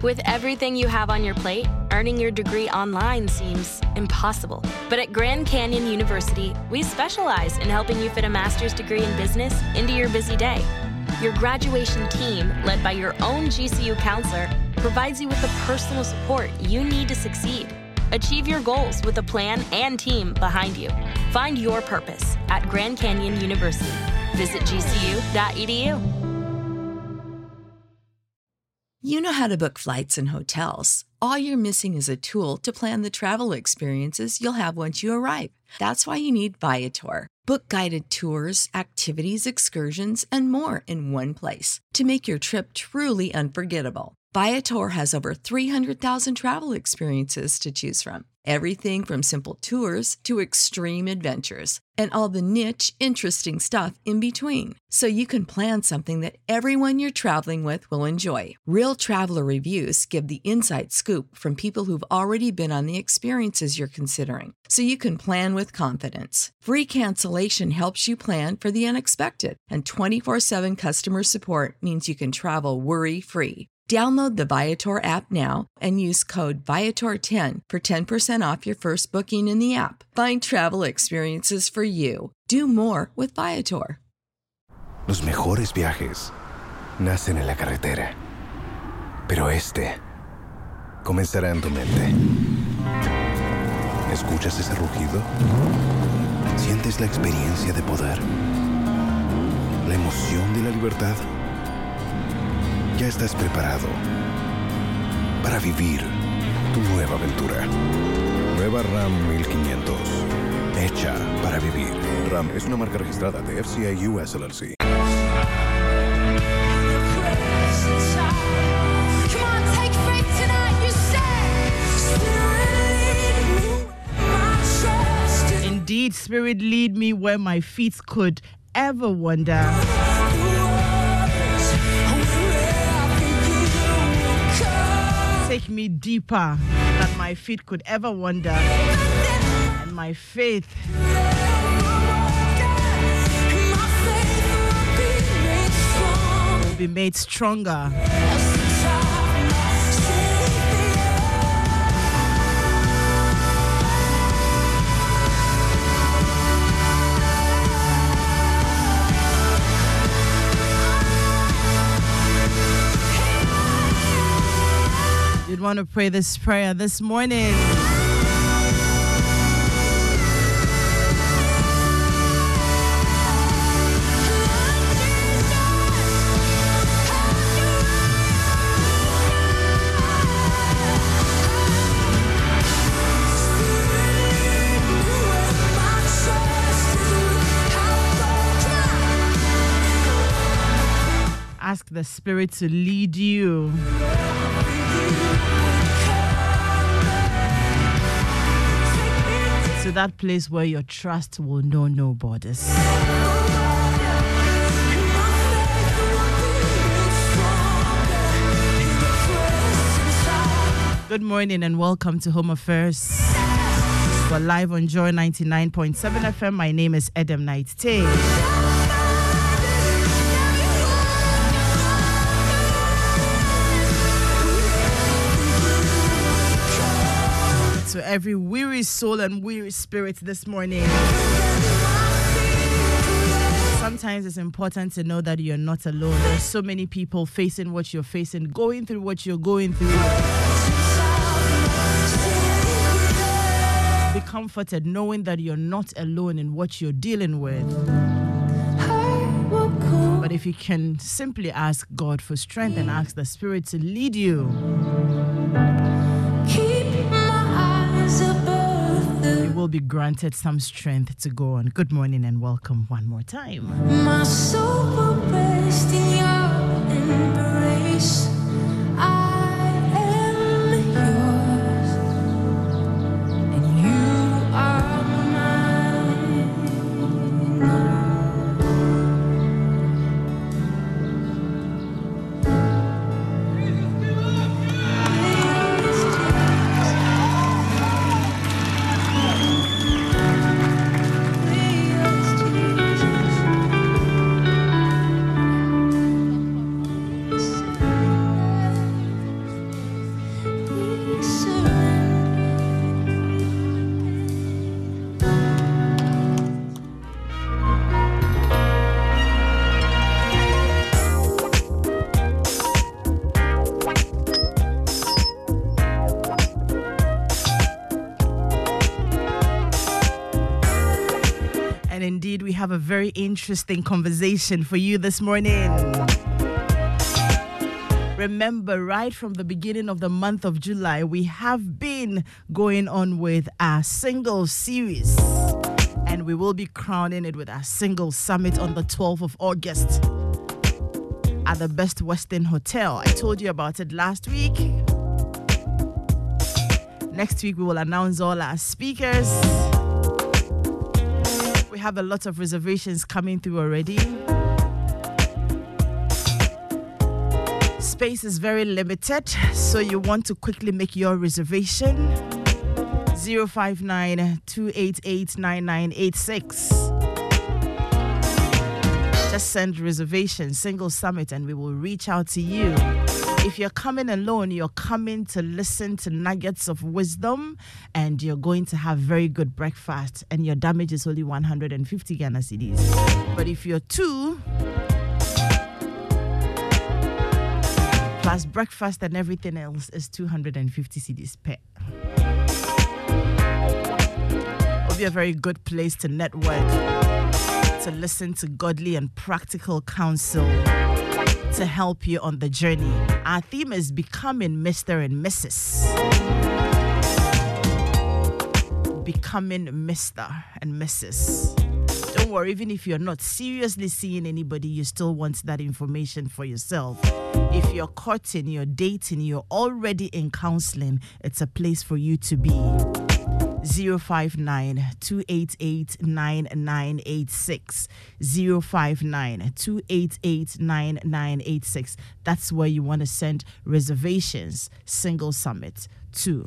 With everything you have on your plate, earning your degree online seems impossible. But at Grand Canyon University, we specialize in helping you fit a master's degree in business into your busy day. Your graduation team, led by your own GCU counselor, provides you with the personal support you need to succeed. Achieve your goals with a plan and team behind you. Find your purpose at Grand Canyon University. Visit gcu.edu. You know how to book flights and hotels. All you're missing is a tool to plan the travel experiences you'll have once you arrive. That's why you need Viator. Book guided tours, activities, excursions, and more in one place to make your trip truly unforgettable. Viator has over 300,000 travel experiences to choose from. Everything from simple tours to extreme adventures and all the niche, interesting stuff in between. So you can plan something that everyone you're traveling with will enjoy. Real traveler reviews give the inside scoop from people who've already been on the experiences you're considering. So you can plan with confidence. Free cancellation helps you plan for the unexpected. And 24/7 customer support means you can travel worry-free. Download the Viator app now and use code Viator10 for 10% off your first booking in the app. Find travel experiences for you. Do more with Viator. Los mejores viajes nacen en la carretera, pero este comenzará en tu mente. ¿Escuchas ese rugido? ¿Sientes la experiencia de poder? ¿La emoción de la libertad? Ya estás preparado para vivir tu nueva aventura. Nueva Ram 1500. Hecha para vivir. Ram es una marca registrada de FCA US LLC. Indeed, Spirit, lead me where my feet could ever wander. Take me deeper than my feet could ever wander, and my faith will be made stronger. You'd want to pray this prayer this morning. Ask the Spirit to lead you. To that place where your trust will know no borders. Good morning and welcome to Home Affairs. We're live on Joy 99.7 FM. My name is Adam Knight Tay. To every weary soul and weary spirit this morning. Sometimes it's important to know that you're not alone. There's so many people facing what you're facing, going through what you're going through. Be comforted knowing that you're not alone in what you're dealing with. But if you can simply ask God for strength and ask the Spirit to lead you, you will be granted some strength to go on. Good morning and welcome one more time. My soul will rest in your embrace. I am yours, and you are mine. have a very interesting conversation for you this morning. Remember, right from the beginning of the month of July, we have been going on with our single series. And we will be crowning it with our single summit on the 12th of August at the Best Western Hotel. I told you about it last week. Next week, we will announce all our speakers. We have a lot of reservations coming through already. Space is very limited, so you want to quickly make your reservation. 059-288-9986. Just send reservation, single summit, and we will reach out to you. If you're coming alone, you're coming to listen to nuggets of wisdom, and you're going to have very good breakfast, and your damage is only 150 Ghana cedis. But if you're two, plus breakfast and everything else is 250 cedis per. It'll be a very good place to network, to listen to godly and practical counsel to help you on the journey. Our theme is becoming Mr. and Mrs. Becoming Mr. and Mrs. Don't worry, even if you're not seriously seeing anybody, you still want that information for yourself. If you're courting, you're dating, you're already in counseling, it's a place for you to be. 059-288-9986. 059-288-9986. That's where you want to send reservations. Single Summit 2.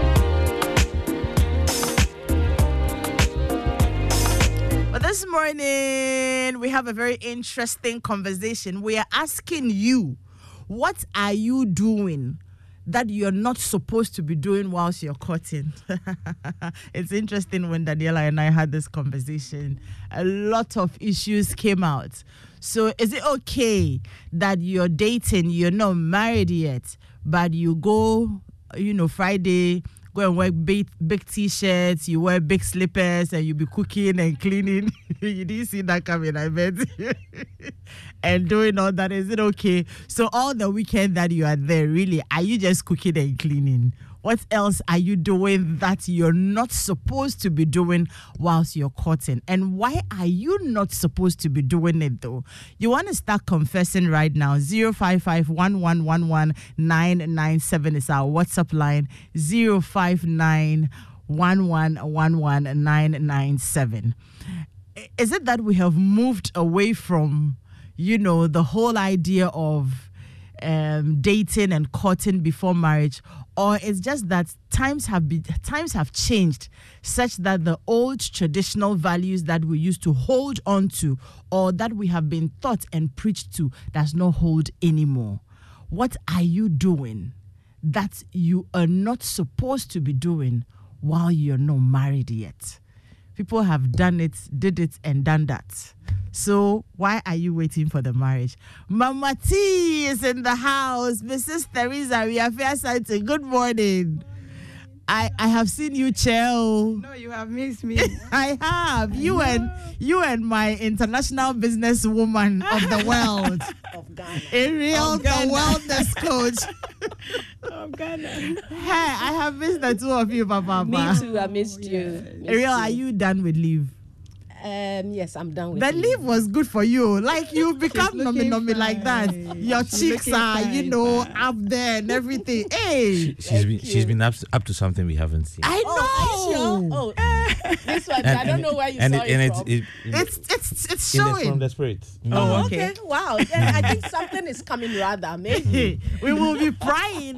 But this morning, we have a very interesting conversation. We are asking you, what are you doing that you're not supposed to be doing whilst you're courting? It's interesting when Daniela and I had this conversation. A lot of issues came out. So is it okay that you're dating, you're not married yet, but you go, Friday, go and wear big t-shirts, you wear big slippers, and you be cooking and cleaning? You didn't see that coming, I bet. And doing all that, is it okay? So all the weekend that you are there, really, are you just cooking and cleaning? What else are you doing that you're not supposed to be doing whilst you're courting? And why are you not supposed to be doing it, though? You want to start confessing right now. 055-111-997 is our WhatsApp line. 059-111-997. Is it that we have moved away from, the whole idea of dating and courting before marriage, or it's just that times have changed such that the old traditional values that we used to hold on to, or that we have been taught and preached to, does not hold anymore? What are you doing that you are not supposed to be doing while you're not married yet? People have did it and done that. So why are you waiting for the marriage? Mama T is in the house. Mrs. Teresa, we are fair sighted. Good morning. I have seen you chill. No, you have missed me. I have. You and my international businesswoman of the world. Of Ghana. Ariel, the wellness coach. Of Ghana. Hey, I have missed the two of you, Papa. Me too, I missed you. Ariel, are you done with leave? Yes, I'm done with the leave was good for you. Like, you've become looking nomi like that. Your cheeks are, up there and everything. Hey, she's been up to something we haven't seen. I know. Are you sure? This one, I don't know where you saw it from. It's showing. From the spirit. Oh, okay. Wow. Then I think something is coming rather. Maybe. We will be prying.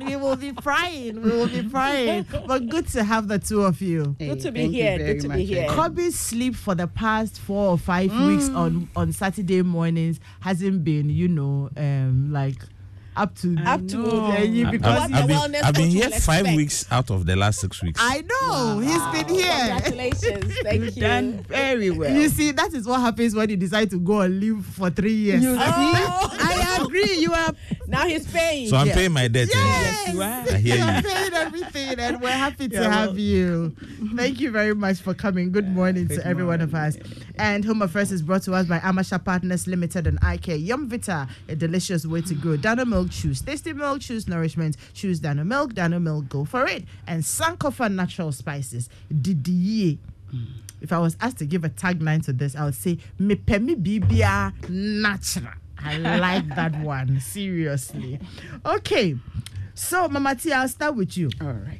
But good to have the two of you. Good to be here. Kobe's sleep for the past 4 or 5 weeks on Saturday mornings hasn't been, like up to because I've been here 5 weeks out of the last 6 weks. I know. Wow. He's been here. Congratulations. Thank you. Done very well. You see, that is what happens when you decide to go and live for 3 years. I degree, you are. Now he's paying. So I'm paying my debt. Yes, you are. I hear you're you. paying everything, and we're happy to have you. Thank you very much for coming. Good morning to every one of us. And Home Affairs is brought to us by Amasha Partners Limited and IK. Yum Vita, a delicious way to go. Dano Milk, choose tasty milk, choose nourishment, choose Dano Milk, go for it. And Sankofa Natural Spices, Didier. If I was asked to give a tagline to this, I would say, Me pemi bibia natural. I like that one, seriously. Okay, so Mama T, I'll start with you. All right.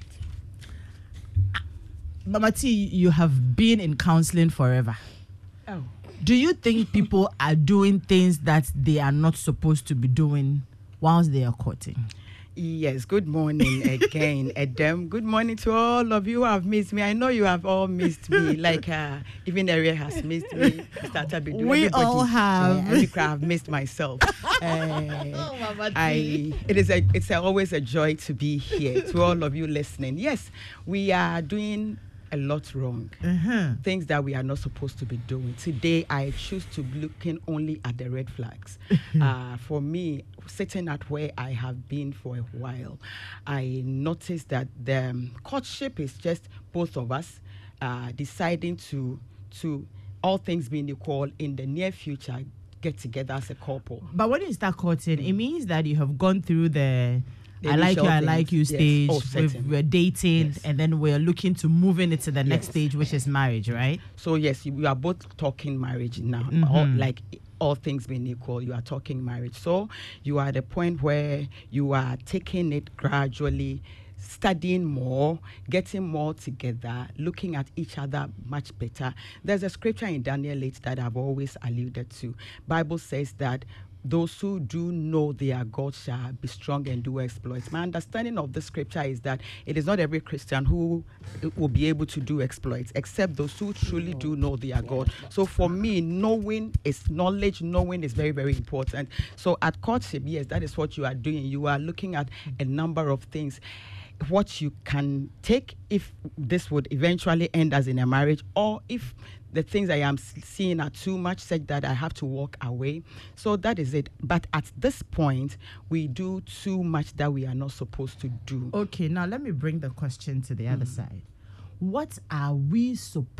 Mama T, you have been in counseling forever. Oh. Do you think people are doing things that they are not supposed to be doing whilst they are courting? Yes, good morning again, Edem. Good morning to all of you who have missed me. I know you have all missed me, like even Ariel has missed me. We all have. I have missed myself. It's always a joy to be here, to all of you listening. Yes, we are doing a lot wrong. Things that we are not supposed to be doing. Today, I choose to be looking only at the red flags. For me, sitting at where I have been for a while, I noticed that the courtship is just both of us deciding to all things being equal, in the near future, get together as a couple. But when you start courting, it means that you have gone through the I like you stage. Yes. We're dating, yes. And then we're looking to move into the next stage, which is marriage, right? So yes, we are both talking marriage now. All things being equal, you are talking marriage. So you are at the point where you are taking it gradually, studying more, getting more together, looking at each other much better. There's a scripture in Daniel 8 that I've always alluded to. Bible says that those who do know their God shall be strong and do exploits. My understanding of the scripture is that it is not every Christian who will be able to do exploits, except those who truly do know their God. So for me, knowing is very, very important. So at courtship, yes, that is what you are doing. You are looking at a number of things. What you can take if this would eventually end as in a marriage, or if the things I am seeing are too much, such that I have to walk away. So that is it. But at this point, we do too much that we are not supposed to do. Okay, now let me bring the question to the other side. What are we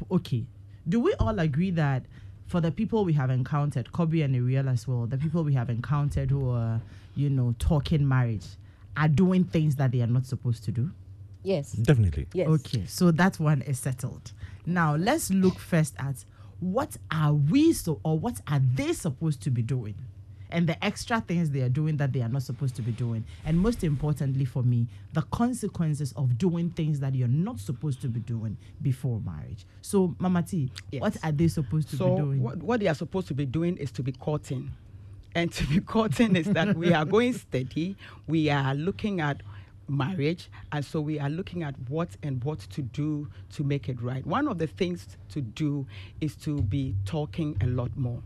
do we all agree that for the people we have encountered, Kobe and Ariel as well, the people we have encountered who are, talking marriage, are doing things that they are not supposed to do? Yes. Definitely. Yes. Okay, so that one is settled. Now, let's look first at what are they supposed to be doing? And the extra things they are doing that they are not supposed to be doing. And most importantly for me, the consequences of doing things that you're not supposed to be doing before marriage. So, Mama T, yes. What are they supposed to be doing? What they are supposed to be doing is to be courting. And to be courting is that we are going steady. We are looking at marriage, and so we are looking at what to do to make it right. One of the things to do is to be talking a lot more.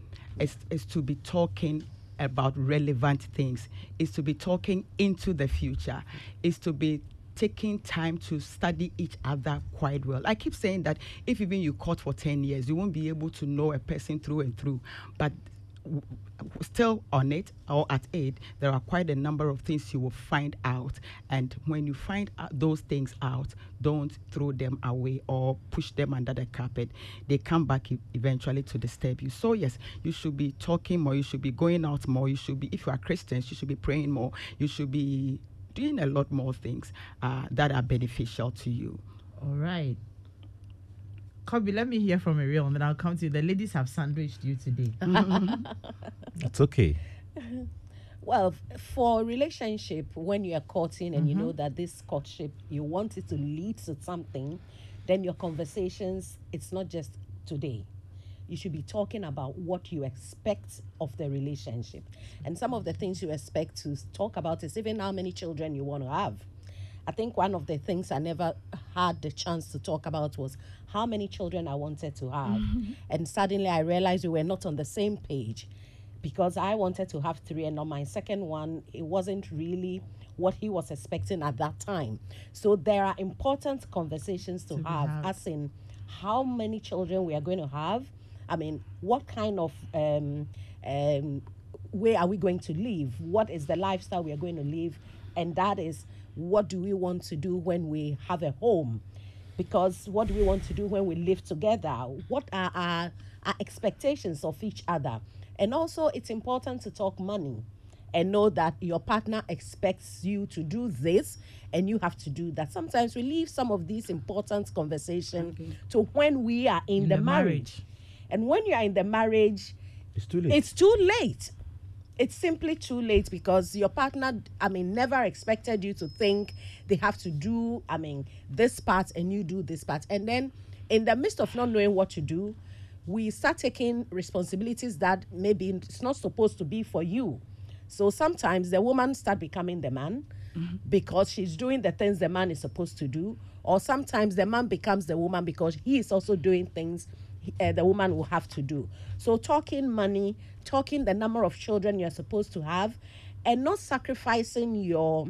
Is to be talking about relevant things. Is to be talking into the future. Is to be taking time to study each other quite well. I keep saying that if even you court for 10 years, you won't be able to know a person through and through. But still on it or at it, there are quite a number of things you will find out. And when you find those things out, don't throw them away or push them under the carpet. They come back eventually to disturb you. So yes, you should be talking more. You should be going out more. You should be, if you are Christians, you should be praying more. You should be doing a lot more things that are beneficial to you. All right. Kobe, let me hear from Ariel and then I'll come to you. The ladies have sandwiched you today. That's okay. Well, for relationship, when you are courting and you know that this courtship, you want it to lead to something, then your conversations, it's not just today. You should be talking about what you expect of the relationship. And some of the things you expect to talk about is even how many children you want to have. I think one of the things I never had the chance to talk about was how many children I wanted to have. And suddenly I realized we were not on the same page, because I wanted to have 3, and on my second one, it wasn't really what he was expecting at that time. So there are important conversations to have, as in how many children we are going to have. I mean, what kind of where are we going to live? What is the lifestyle we are going to live? And that is, what do we want to do when we have a home? Because what do we want to do when we live together? What are our expectations of each other? And also, it's important to talk money and know that your partner expects you to do this and you have to do that. Sometimes we leave some of these important conversations to when we are in the marriage. And when you are in the marriage, It's too late. it's too late. It's simply too late because your partner, never expected you to think they have to do, this part and you do this part. And then in the midst of not knowing what to do, we start taking responsibilities that maybe it's not supposed to be for you. So sometimes the woman start becoming the man because she's doing the things the man is supposed to do. Or sometimes the man becomes the woman because he is also doing things the woman will have to do. So talking money, talking the number of children you're supposed to have, and not sacrificing your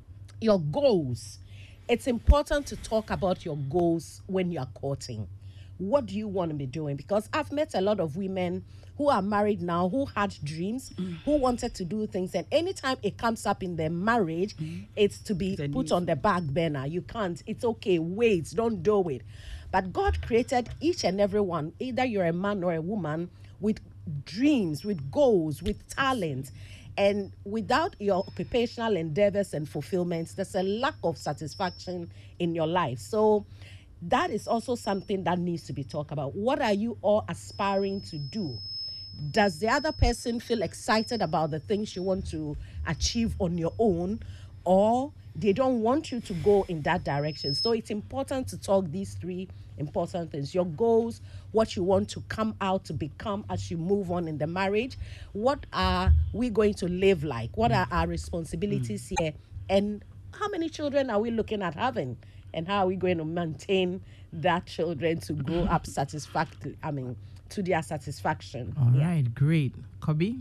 goals. It's important to talk about your goals when you're courting. What do you want to be doing? Because I've met a lot of women who are married now, who had dreams, who wanted to do things, and anytime it comes up in their marriage, it's to be put on the back burner. You can't. It's okay. Wait. Don't do it. But God created each and every one, either you're a man or a woman, with dreams, with goals, with talent. And without your occupational endeavors and fulfillments, there's a lack of satisfaction in your life. So that is also something that needs to be talked about. What are you all aspiring to do? Does the other person feel excited about the things you want to achieve on your own, or they don't want you to go in that direction? So it's important to talk these three important things: your goals, what you want to come out to become as you move on in the marriage, what are we going to live like, what are our responsibilities here, and how many children are we looking at having, and how are we going to maintain that children to grow up satisfactory, to their satisfaction. All right, great. Kobe?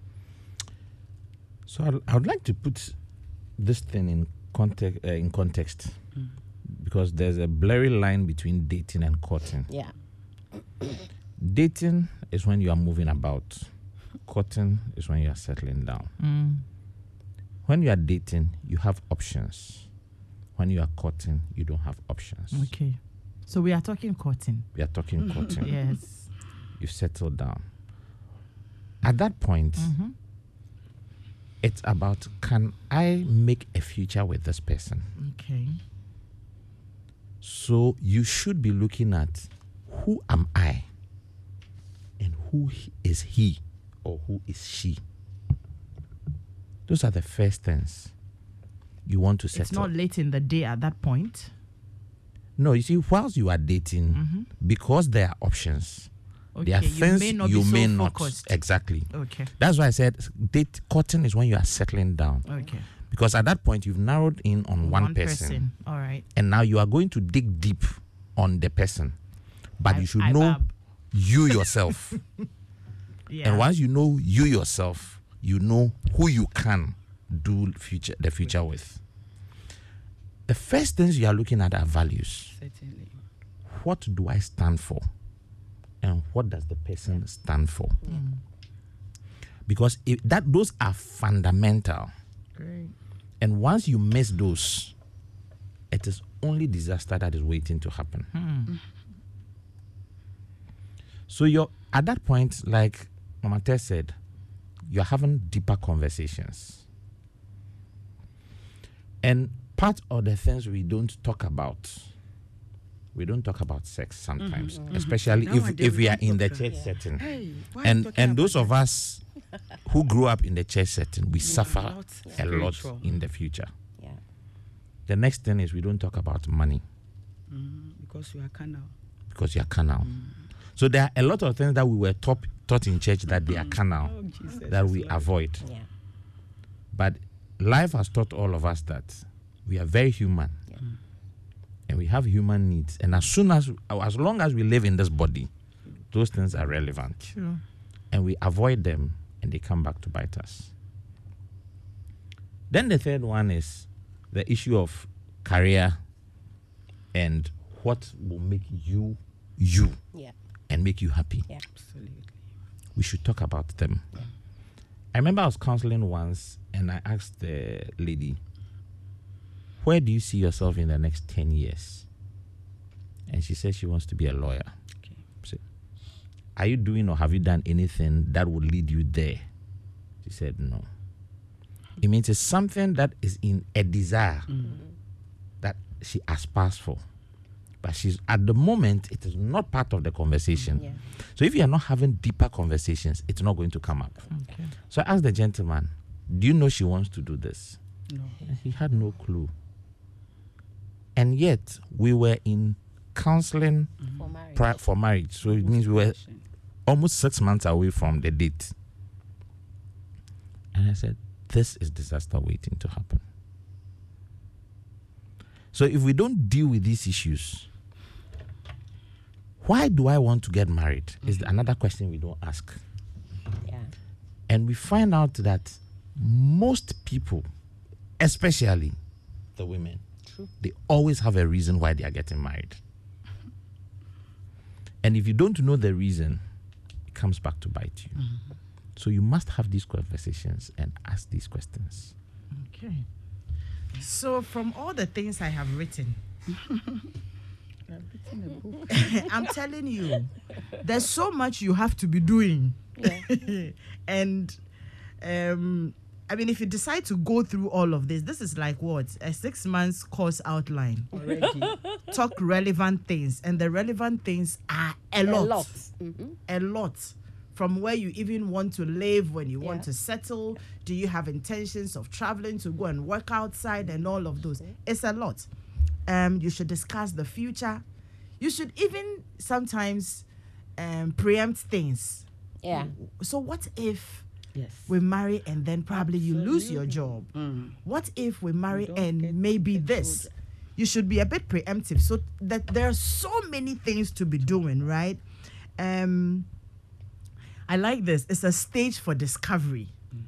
So I would like to put this thing in context, because there's a blurry line between dating and courting. Yeah. Dating is when you are moving about. Courting is when you are settling down. When you are dating, you have options. When you are courting, you don't have options. Okay. So we are talking courting. We are talking courting. Yes. You've settled down. At that point, it's about, can I make a future with this person? Okay. So you should be looking at, who am I and who is he or who is she? Those are the first things you want to settle. It's not late in the day at that point. No, you see, whilst you are dating, because there are options, there are things you may not. Exactly. Okay. That's why I said courting is when you are settling down. Okay. Because at that point, you've narrowed in on one person. All right. And now you are going to dig deep on the person. But you should know you yourself. Yeah. And once you know you yourself, you know who you can do the future with. The first things you are looking at are values. Certainly. What do I stand for? And what does the person stand for? Because those are fundamental. Great. And once you miss those, it is only disaster that is waiting to happen. So you're at that point, like Mama Tess said, you're having deeper conversations. And part of the things we don't talk about sex sometimes, especially if we are in the church setting. Hey, and those of us who grew up in the church setting, we suffer a lot in the future. Yeah. The next thing is we don't talk about money. Because you are carnal. Because you are carnal. So there are a lot of things that we were taught in church that they are carnal, that we avoid. Yeah. But life has taught all of us that we are very human. Yeah. And we have human needs. And as long as we live in this body, those things are relevant. Sure. And we avoid them, and they come back to bite us. Then the third one is the issue of career and what will make you Yeah. and make you happy. Yeah. Absolutely. We should talk about them. I remember I was counseling once, and I asked the lady, where do you see yourself in the next 10 years? And she said she wants to be a lawyer. Okay. So, are you doing or have you done anything that would lead you there? She said no. It means it's something that is in a desire that she aspires for. But she's at the moment, it is not part of the conversation. Yeah. So if you are not having deeper conversations, it's not going to come up. Okay. So I asked the gentleman, do you know she wants to do this? No. And he had no clue. And yet, we were in counseling For marriage. for marriage. So it means we were almost 6 months away from the date. And I said, this is disaster waiting to happen. So if we don't deal with these issues, why do I want to get married? Is another question we don't ask. Yeah. And we find out that most people, especially the women, they always have a reason why they are getting married. And if you don't know the reason, it comes back to bite you. So you must have these conversations and ask these questions. Okay. So from all the things I have written, I'm telling you, there's so much you have to be doing. And I mean, if you decide to go through all of this, this is like what? A 6 months course outline. Already. Talk relevant things. And the relevant things are a lot. A lot. Mm-hmm. A lot. From where you even want to live, when you want Yeah. to settle, do you have intentions of traveling to go and work outside and all of those? It's a lot. You should discuss the future. You should even sometimes preempt things. Yeah. So what if Yes. we marry and then probably you lose your job? What if we marry and maybe this? You should be a bit preemptive so that there are so many things to be doing, right? I like this. It's a stage for discovery.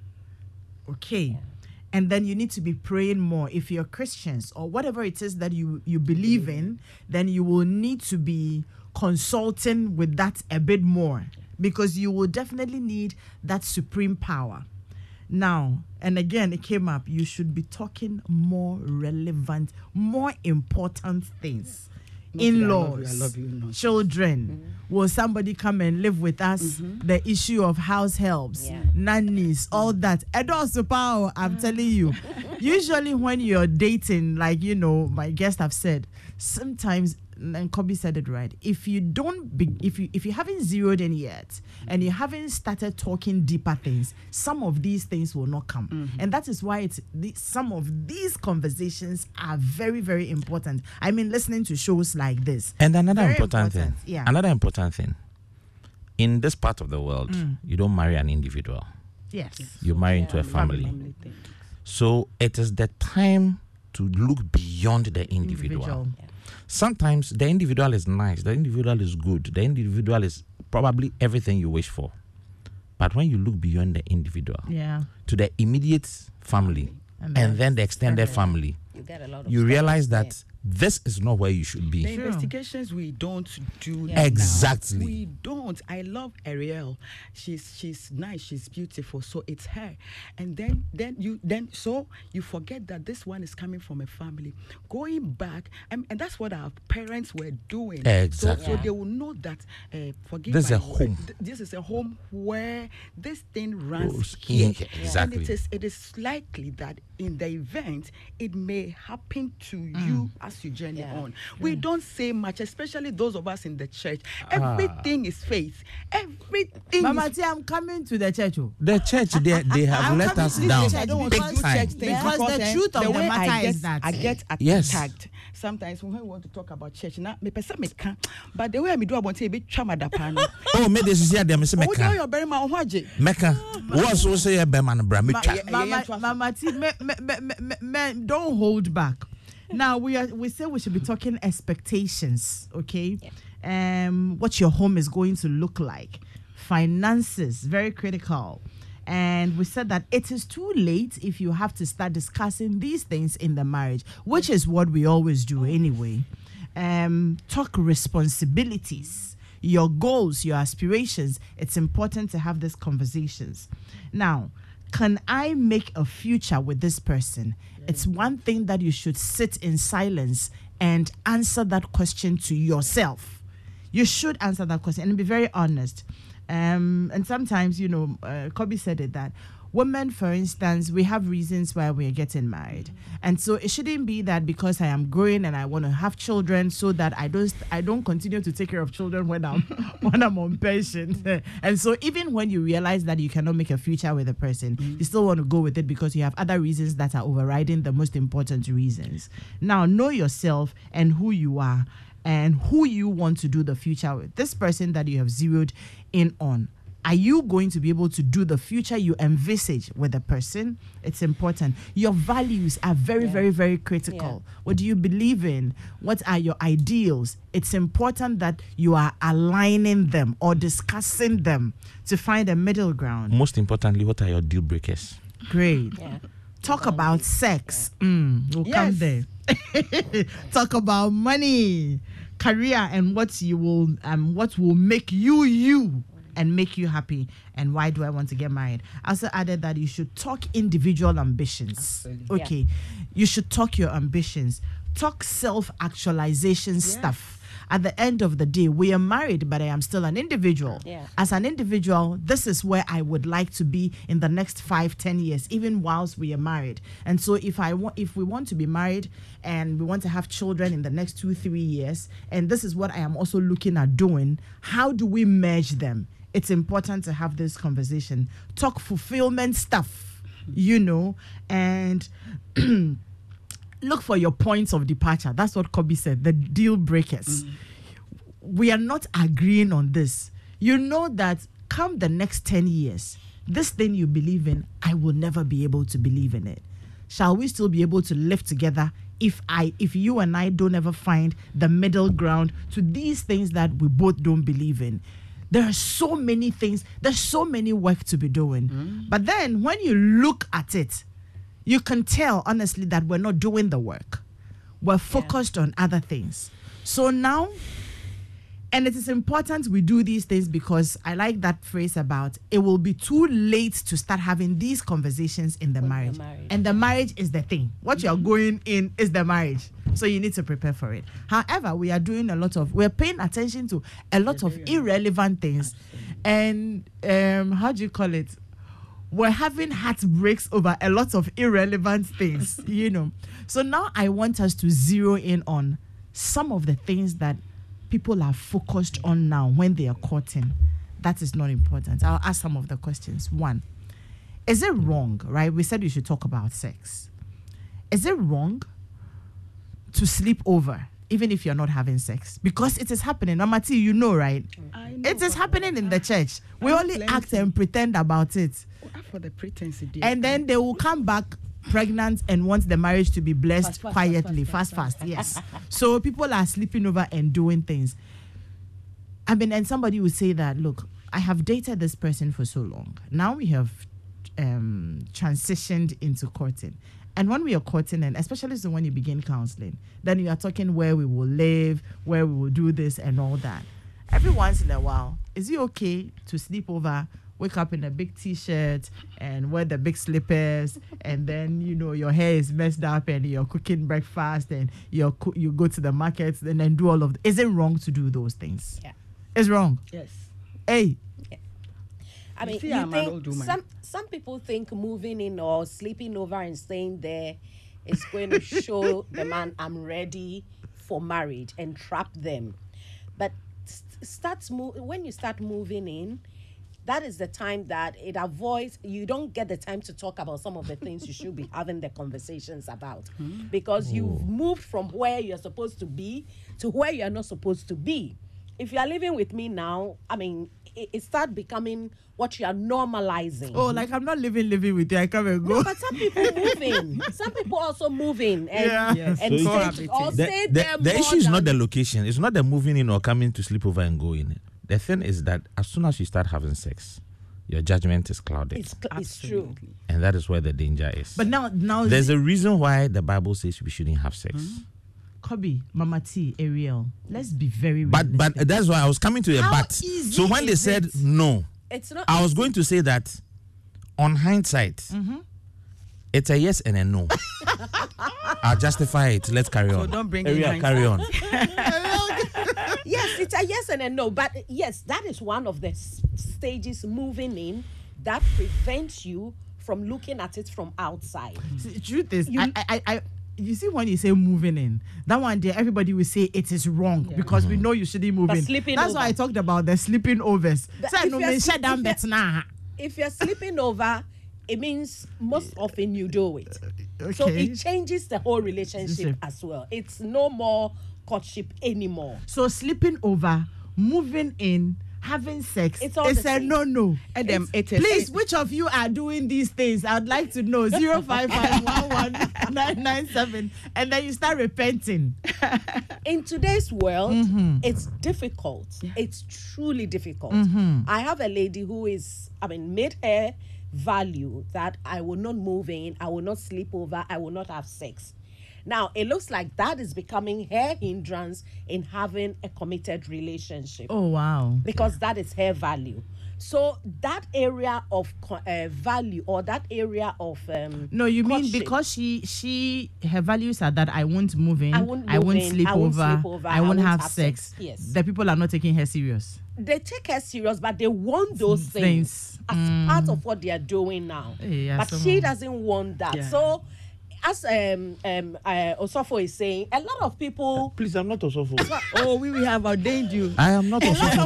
Okay. And then you need to be praying more. If you're Christians or whatever it is that you believe in, then you will need to be consulting with that a bit more, because you will definitely need that supreme power. Now, and again, it came up, you should be talking more relevant, more important things. Not In-laws, I love you, nonsense. children. Will somebody come and live with us? The issue of house helps, Yeah. nannies, all that. Edo power, I'm telling you. Usually when you're dating, like, you know, my guests have said, sometimes, and Kobe said it right, if you haven't zeroed in yet and you haven't started talking deeper things, some of these things will not come. And that is why some of these conversations are very, very important. I mean, listening to shows like this. And another Very important thing, yeah. another important thing, in this part of the world, you don't marry an individual. Yes. You marry into a family. So it is the time to look beyond the individual. Sometimes the individual is nice, the individual is good, the individual is probably everything you wish for. But when you look beyond the individual to the immediate family and then the extended family, You get a lot of you stuff. realize that this is not where you should be. The investigations we don't do Yeah. now. Exactly. We don't. I love Ariel. She's nice. She's beautiful. So it's her. And then you forget that this one is coming from a family. Going back, and that's what our parents were doing. Exactly. So they will know that. Forgive This is my a word, home. This is a home where this thing runs Goes here. in here. Exactly. And it is likely that in the event it may happen to you as you journey on. We don't say much, especially those of us in the church. Everything is faith. Everything Mama is T, I'm coming to the church. The church, they have I'm let coming us to the down church. I don't want big to do time. church things because the truth of the way matter is that I get Yes. attacked. Sometimes when we want to talk about church, now me person me can, but the way I do about it, be chama da pano. Oh, me this is here. They say Oh, you Mecca. your very man waje. Mecca. What's also say Beman Bramitra? Mama T, don't hold back. Now we say we should be talking expectations, okay? What your home is going to look like, finances, very critical. And we said that it is too late if you have to start discussing these things in the marriage, which is what we always do anyway. Talk responsibilities, your goals, your aspirations. It's important to have these conversations. Now, can I make a future with this person? It's one thing that you should sit in silence and answer that question to yourself. You should answer that question and be very honest. And sometimes, Kobe said it, that women, for instance, we have reasons why we're getting married. And so it shouldn't be that because I am growing and I want to have children so that I don't continue to take care of children when I'm on pension. And so even when you realize that you cannot make a future with a person, you still want to go with it because you have other reasons that are overriding the most important reasons. Now, know yourself and who you are and who you want to do the future with. This person that you have zeroed in on, are you going to be able to do the future you envisage with a person? It's important. Your values are very, very, very critical. Yeah. What do you believe in? What are your ideals? It's important that you are aligning them or discussing them to find a middle ground. Most importantly, what are your deal breakers? Great. Yeah. Talk about sex. We'll come there. Talk about money, career, and what will make you and make you happy, and why do I want to get married? I also added that you should talk individual ambitions. Absolutely. Okay. Yeah. You should talk your ambitions. Talk self-actualization stuff. At the end of the day, we are married, but I am still an individual. Yeah. As an individual, this is where I would like to be in the next 5-10 years, even whilst we are married. And so if we want to be married and we want to have children in the next 2-3 years, and this is what I am also looking at doing, how do we merge them? It's important to have this conversation. Talk fulfillment stuff, and look for your points of departure. That's what Kobe said, the deal breakers. We are not agreeing on this. You know that come the next 10 years, this thing you believe in, I will never be able to believe in it. Shall we still be able to live together if you and I don't ever find the middle ground to these things that we both don't believe in? There are so many things, there's so many work to be doing. But then when you look at it, you can tell, honestly, that we're not doing the work. We're focused on other things. So now, and it is important we do these things because I like that phrase about it will be too late to start having these conversations in the marriage. And the marriage is the thing. What you're going in is the marriage. So you need to prepare for it. However, we're paying attention to a lot of irrelevant things. And how do you call it? We're having heartbreaks over a lot of irrelevant things, So now I want us to zero in on some of the things that people are focused on now when they are courting. That is not important. I'll ask some of the questions. 1, is it wrong, right? We said we should talk about sex. Is it wrong to sleep over even if you're not having sex? Because it is happening. Mama T, right? It is happening in the church. We only act and pretend about it. For the pretense, and then they will come back pregnant and want the marriage to be blessed quietly, fast. Yes. So people are sleeping over and doing things. And somebody will say that, look, I have dated this person for so long. Now we have transitioned into courting. And when we are courting, and especially so when you begin counseling, then you are talking where we will live, where we will do this and all that. Every once in a while, is it okay to sleep over, wake up in a big T-shirt and wear the big slippers, and then, your hair is messed up and you're cooking breakfast and you go to the markets and then do all of Is it wrong to do those things? Yeah. It's wrong. Yes. Hey. Yeah. I mean, you think some people think moving in or sleeping over and staying there is going to show the man I'm ready for marriage and trap them. But when you start moving in, that is the time that it avoids, you don't get the time to talk about some of the things you should be having the conversations about. Because you've moved from where you're supposed to be to where you're not supposed to be. If you're living with me now, I mean, it starts becoming what you are normalizing. Oh, like I'm not living with you, I come and go. No, but some people move in. Some people also move in. And, and stay there. The issue is not the location. It's not the moving in or coming to sleep over and go in. The thing is that as soon as you start having sex, your judgment is clouded. It's true. And that is where the danger is. But now there's a reason why the Bible says we shouldn't have sex. Kobe, Mama T, Ariel, let's be very realistic. But that's why I was coming to a but. So when they said no, it's not I was going to say that on hindsight, it's a yes and a no. I'll justify it. Let's carry on. So don't bring Area, in carry on. Yes, it's a yes and a no. But yes, that is one of the stages moving in that prevents you from looking at it from outside. The truth is, you see, when you say moving in, that one day everybody will say it is wrong because we know you shouldn't move But in. sleeping That's over. why I talked about the sleeping overs. So I if know you're me sleep- shut down if bets now. If you're sleeping over, it means most often you do it. So Okay. it changes the whole relationship as well. It's no more courtship anymore. So sleeping over, moving in, having sex, It's all it's the a same. no. Adam, it is. Please, which of you are doing these things? I'd like to know. 055119997, and then you start repenting. In today's world, it's difficult. It's truly difficult. I have a lady who is, made her value that I will not move in, I will not sleep over, I will not have sex. Now, it looks like that is becoming her hindrance in having a committed relationship. Oh wow! Because that is her value. So that area of value, or that area of No, you mean courtship, because her values are that I won't move in, I won't I move won't in, sleep I won't over, sleep over, I won't have sex. Yes. The people are not taking her serious. they take her serious, but they want those things as part of what they are doing now. Yeah, but she doesn't want that. Yeah. So, as Osofo is saying, a lot of people. Please, I'm not Osofo. Oh, we have ordained you. I am not Osofo.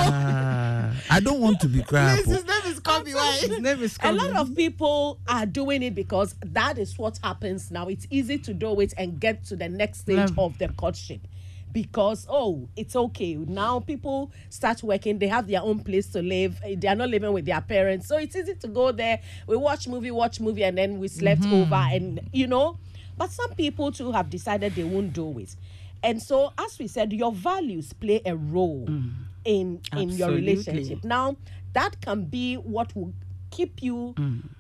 I don't want to be crap. His name is Kobe. His name is A lot of people are doing it because that is what happens now. It's easy to do it and get to the next stage of the courtship. Because, it's okay. Now people start working. They have their own place to live. They are not living with their parents. So it's easy to go there. We watch movie, and then we slept over. And, But some people too have decided they won't do it. And so, as we said, your values play a role in your Absolutely. relationship. Now, that can be what will keep you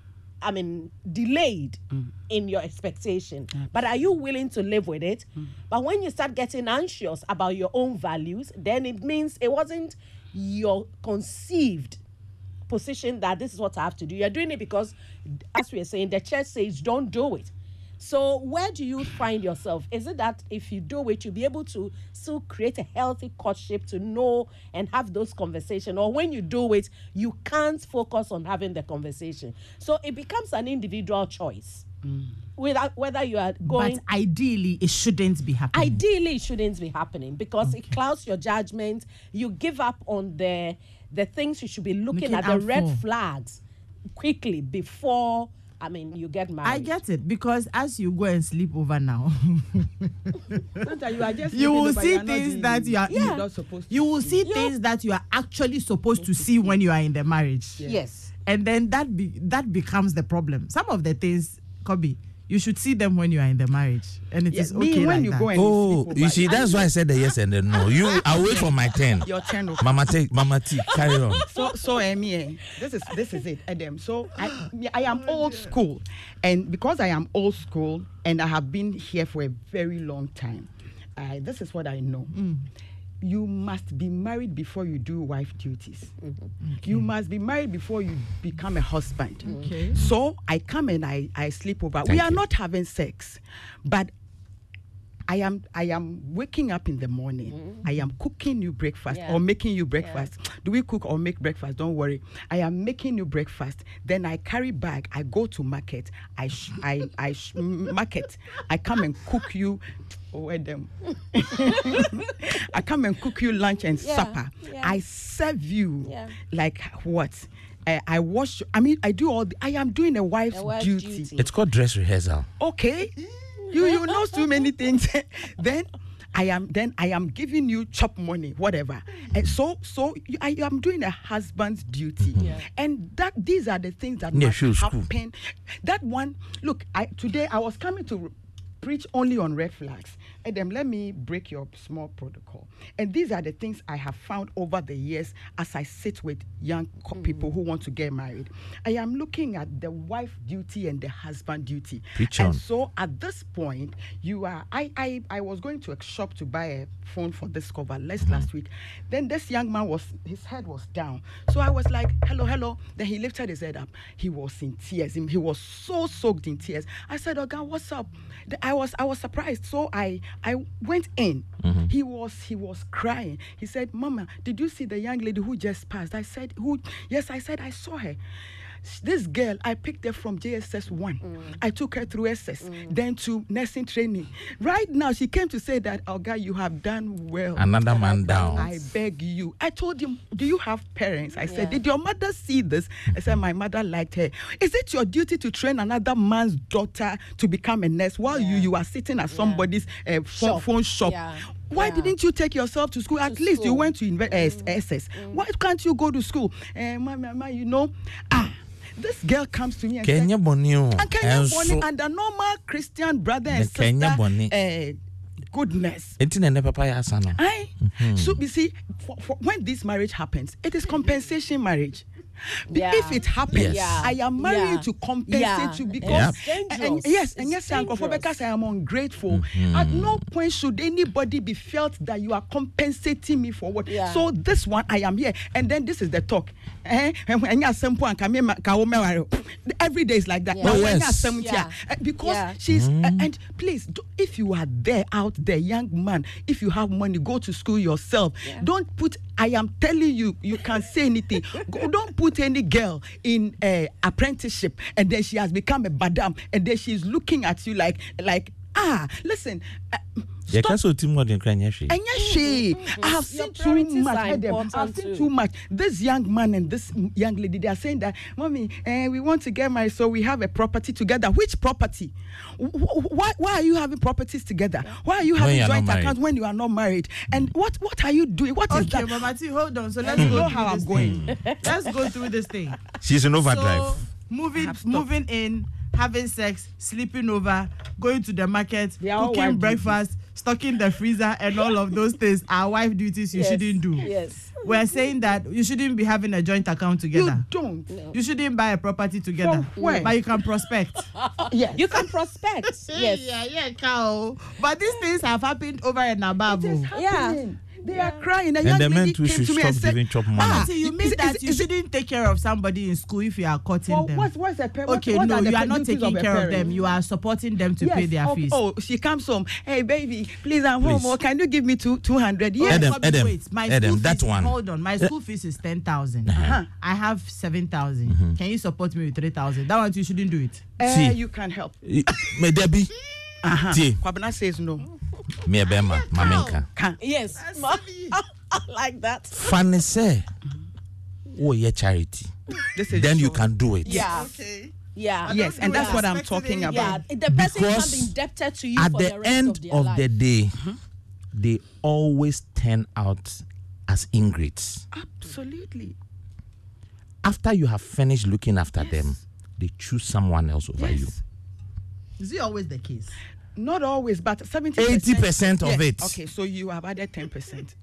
delayed in your expectation. But are you willing to live with it? But when you start getting anxious about your own values, then it means it wasn't your conceived position that this is what I have to do. You're doing it because, as we are saying, the church says don't do it. So where do you find yourself? Is it that if you do it, you'll be able to still create a healthy courtship to know and have those conversations? Or when you do it, you can't focus on having the conversation. So it becomes an individual choice. Whether you are going... But ideally, it shouldn't be happening. Ideally, it shouldn't be happening because it clouds your judgment. You give up on the things you should be looking at, the out red for. flags quickly before... you get married. I get it because as you go and sleep over now, You are just you will sleeping over, see you are not things doing that it. you are. You're not supposed to. You will see things that you are actually supposed to see when you are in the marriage. Yes. And then that becomes the problem. Some of the things, Kobe, you should see them when you are in the marriage, and it is okay when like you that. go and Oh, sleep you over, see, that's why I said the yes and the no. I'll wait for my turn. your turn. will Mama T, carry on. So this is it, Adam. So I am old school, and because I am old school and I have been here for a very long time, this is what I know. You must be married before you do wife duties. You must be married before you become a husband. Okay. So I come and I sleep over. Thank We are you. not having sex, but I am waking up in the morning. I am cooking you breakfast Yeah. or making you breakfast. Do we cook or make breakfast? Don't worry. I am making you breakfast. Then I carry bag. I go to market. Market. I come and cook you. Oh, Adam. I come and cook you lunch and supper. yeah. I serve you Yeah. like what? I wash. I do all. I am doing a wife's wife's duty. duty. It's called dress rehearsal. Okay, you know so many things. Then I am giving you chop money, whatever. And so I am doing a husband's duty. And these are the things that Yeah, must she was cool. happen. That one, look, today I was coming to preach only on red flags. And then let me break your small protocol. And these are the things I have found over the years as I sit with young people who want to get married. I am looking at the wife duty and the husband duty. Preach and on. so at this point, you are. I was going to a shop to buy a phone for this cover last week. Then this young man his head was down. So I was like, hello. Then he lifted his head up. He was in tears. He was so soaked in tears. I said, oh God, what's up? I was surprised. So I went in. He was crying. He said, Mama, did you see the young lady who just passed? I said, who? Yes, I said, I saw her. This girl, I picked her from JSS 1. I took her through SS, then to nursing training. Right now, she came to say that, oh God, you have done well. Another man down. I beg you. I told him, do you have parents? I said, did your mother see this? I said, my mother liked her. Is it your duty to train another man's daughter to become a nurse while you are sitting at somebody's phone shop? Yeah. Why didn't you take yourself to school? At least you went to SS. Why can't you go to school? Mama, you know, this girl comes to me and Kenya said, Bonio. and Kenya Bonnie and the normal Christian brother and sister, Kenya Bonnie. goodness. Mm-hmm. So you see, for when this marriage happens, it is compensation marriage. Yeah. If it happens, Yes. I am married to compensate you because and yes, Uncle, because I am ungrateful. At no point should anybody be felt that you are compensating me for what. Yeah. So this one, I am here, and then this is the talk. Every day is like that. Yeah. Now, yes. Because she's and please, if you are there out there, young man, if you have money, go to school yourself. Don't put. I am telling you, you can say anything. Don't put any girl in apprenticeship and then she has become a madam and then she's looking at you like listen. I have seen too much. I've seen too much. This young man and this young lady, they are saying that, Mommy, we want to get married, so we have a property together. Which property? Why are you having properties together? Why are you having joint accounts when you are not married? And what are you doing? What is that? Okay, Mama T, hold on. So let's You go know through how I'm this going. thing. Let's go through this thing. She's in overdrive. So moving in, having sex, sleeping over, going to the market, They are all cooking wife breakfast, stocking the freezer, and all of those things are wife duties you shouldn't do. Yes. We're saying that you shouldn't be having a joint account together. You don't. No. You shouldn't buy a property together. From where? But you can prospect. Yes. You can prospect. Yes. Yeah, cow. But these things have happened over and above. It is happening. They are crying. And the men too should stop giving chop money. So you mean that you shouldn't take care of somebody in school if you are cutting them? What's the Okay, no, you are not taking care of them. You are supporting them to pay their fees. Oh, she comes home. Hey, baby, please, I'm home. Oh, can you give me 200? Yes. Adam, Wait, my Adam, school that fees, one. Hold on, my school fees is 10,000. I have 7,000. Can you support me with 3,000? That one you shouldn't do it. See. You can help. Me Debbie. See. Kwabena says no. Me Bema, Mamenka. Yes. I like that. Funny say, oh yeah, charity. This is Then you true. can do it. Yeah. Okay. Yeah. Yes, and that's what I'm talking Yeah. about. The person can Because be indebted to you At for the the rest end of their of life. the day, they always turn out as ingrates. Absolutely. After you have finished looking after them, they choose someone else over you. Is it always the case? Not always, but 70%. 80% of it. Okay, so you have added 10%.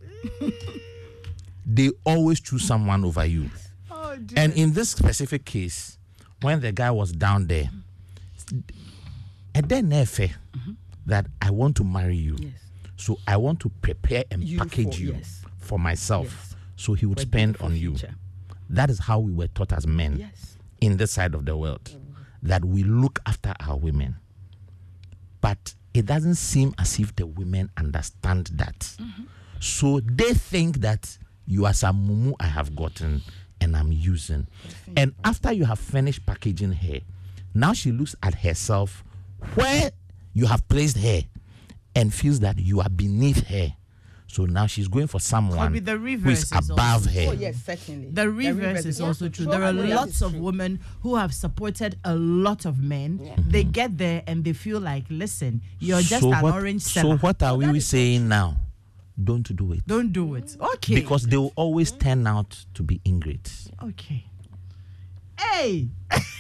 They always choose someone over you. Oh, dear. And in this specific case, when the guy was down there, and then that I want to marry you. Yes. So I want to prepare and You package for- you yes. for myself. Yes. So he would For a spend beautiful on you. future. That is how we were taught as men Yes. in this side of the world. That we look after our women. But it doesn't seem as if the women understand that. So they think that you are some mumu I have gotten and I'm using. And after you have finished packaging her, now she looks at herself where you have placed her and feels that you are beneath her. So now she's going for someone Maybe the who reverse is is above also her. Oh, yes, certainly. The reverse is also true. There are lots of women who have supported a lot of men. They get there and they feel like, listen, you're just an orange seller. So what are we saying now? Don't do it. Don't do it. Okay. Because they will always turn out to be ingrates. Okay. Hey,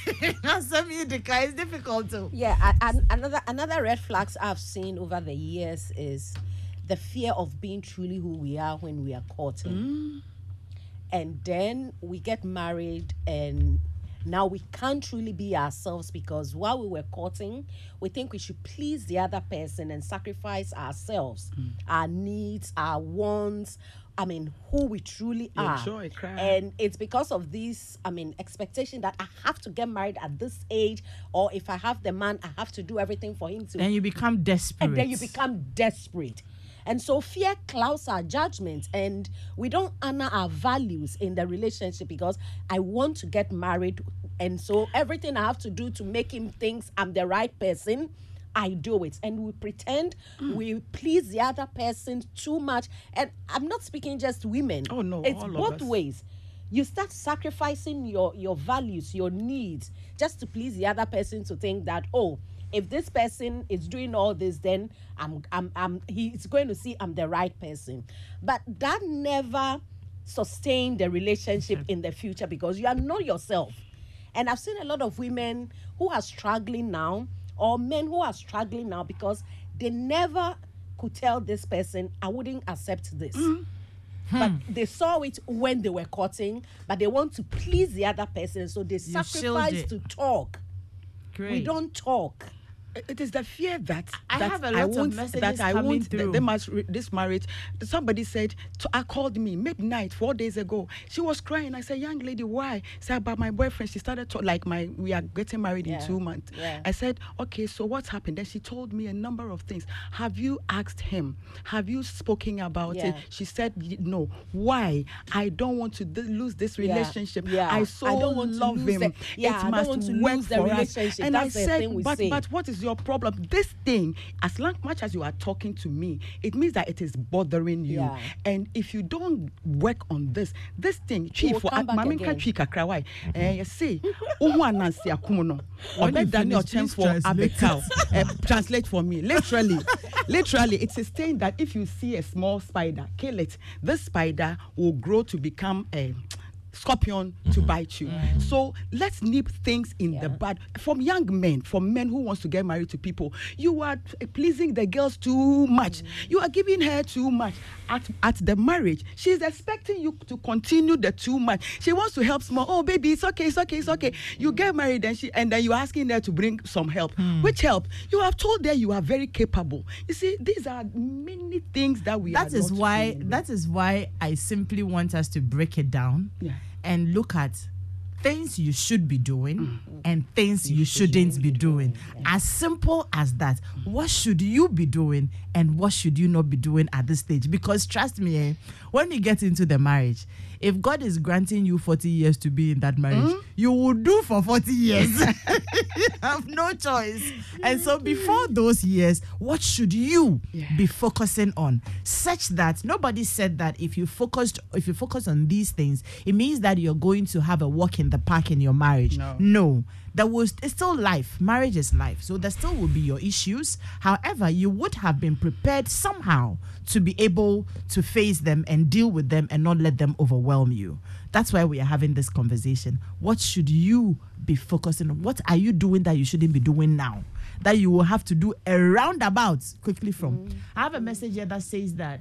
it's difficult too. Yeah, another red flags I've seen over the years is the fear of being truly who we are when we are courting. And then we get married and now we can't truly be ourselves because while we were courting, we think we should please the other person and sacrifice ourselves, our needs, our wants, who we truly are. Joy, cry. And it's because of this, expectation that I have to get married at this age, or if I have the man, I have to do everything for him to. Then you become desperate. And then you become desperate. And so fear clouds our judgment, and we don't honor our values in the relationship because I want to get married, and so everything I have to do to make him think I'm the right person, I do it. And we pretend we please the other person too much. And I'm not speaking just women. Oh, no, it's all of both us. ways. You start sacrificing your values, your needs, just to please the other person to think that, oh, if this person is doing all this, then he's going to see I'm the right person. But that never sustained the relationship in the future because you are not yourself. And I've seen a lot of women who are struggling now, or men who are struggling now because they never could tell this person, I wouldn't accept this. But they saw it when they were courting, but they want to please the other person, so they sacrifice to talk. Great. We don't talk. It is the fear that I have a lot of messages I coming won't through. This marriage. Somebody said, I called me midnight 4 days ago. She was crying. I said, young lady, why? Said about my boyfriend. She started to we are getting married in 2 months. Yeah. I said, okay, so what's happened? Then she told me a number of things. Have you asked him? Have you spoken about it? She said, no. Why? I don't want to lose this relationship. I don't want to love lose him. it. It I must don't want to work lose the for us. relationship. And That's I the said, thing we say. but what is your problem? This thing, as much as you are talking to me, it means that it is bothering you. Yeah. And if you don't work on this thing, chief, will come back again. you see, Nancy Akumono, or Daniel Chen for Abekau, translate for me. Literally, it is saying that if you see a small spider, kill it. This spider will grow to become a scorpion to bite you. So let's nip things in the bud. From young men, from men who wants to get married to people, you are pleasing the girls too much. You are giving her too much. At the marriage, she's expecting you to continue the too much. She wants to help small. Oh, baby, it's okay. You get married and then you're asking her to bring some help. Which help? You have told her you are very capable. You see, these are many things that we That is why I simply want us to break it down. Yeah. And look at things you should be doing and things you shouldn't be doing. As simple as that. What should you be doing and what should you not be doing at this stage? Because trust me, when you get into the marriage, if God is granting you 40 years to be in that marriage, you will do for 40 years. You have no choice. And so before those years, what should you be focusing on? Such that nobody said that if you focus on these things, it means that you're going to have a walk in the park in your marriage. No. It's still life. Marriage is life. So there still will be your issues. However, you would have been prepared somehow to be able to face them and deal with them and not let them overwhelm you. That's why we are having this conversation. What should you be focusing on? What are you doing that you shouldn't be doing now, that you will have to do a roundabout quickly from? I have a message here that says that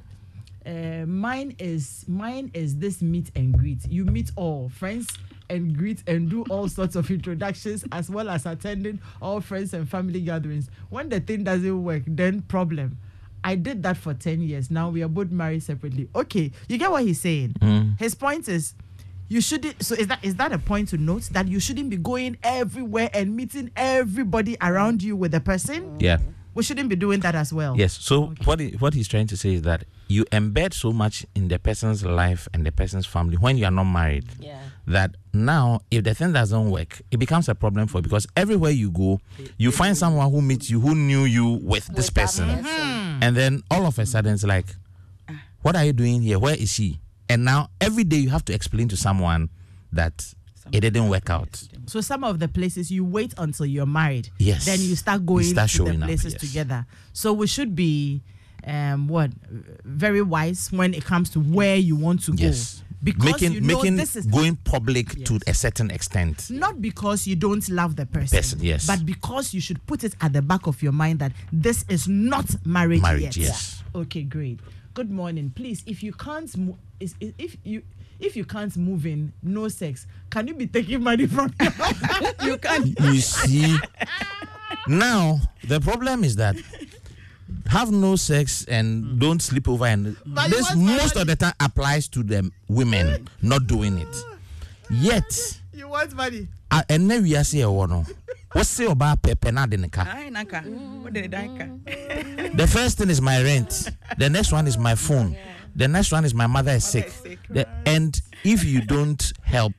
mine is this meet and greet. You meet all friends and greet and do all sorts of introductions, as well as attending all friends and family gatherings. When the thing doesn't work, then problem. I did that for 10 years. Now we are both married separately. Okay, you get what he's saying? His point is, you shouldn't. So is that a point to note, that you shouldn't be going everywhere and meeting everybody around you with a person? Yeah. We shouldn't be doing that as well. Yes. So what he's trying to say is that you embed so much in the person's life and the person's family when you are not married, that now if the thing doesn't work, it becomes a problem for you, because everywhere you go, you find someone who meets you, who knew you with this person. And then all of a sudden it's like, what are you doing here? Where is she? And now every day you have to explain to someone that it didn't work out. So some of the places you wait until you're married. Yes. Then you start going to showing the places up, yes. together. So we should be very wise when it comes to where you want to go. Yes. Because you know this is going public to a certain extent. Not because you don't love the person, yes, but because you should put it at the back of your mind that this is not marriage yet. Yes. Okay, great. Good morning. Please, if you can't if you can't move in, no sex, can you be taking money from me? You can't. You see, now the problem is that have no sex and don't sleep over, and But this most of the time applies to the women not doing it. Yet, You want money? and then we are saying, what's say about pepe na de nika? Ai, Naka. What did I do? The first thing is my rent. The next one is my phone. The next one is my mother is sick. And if you don't help,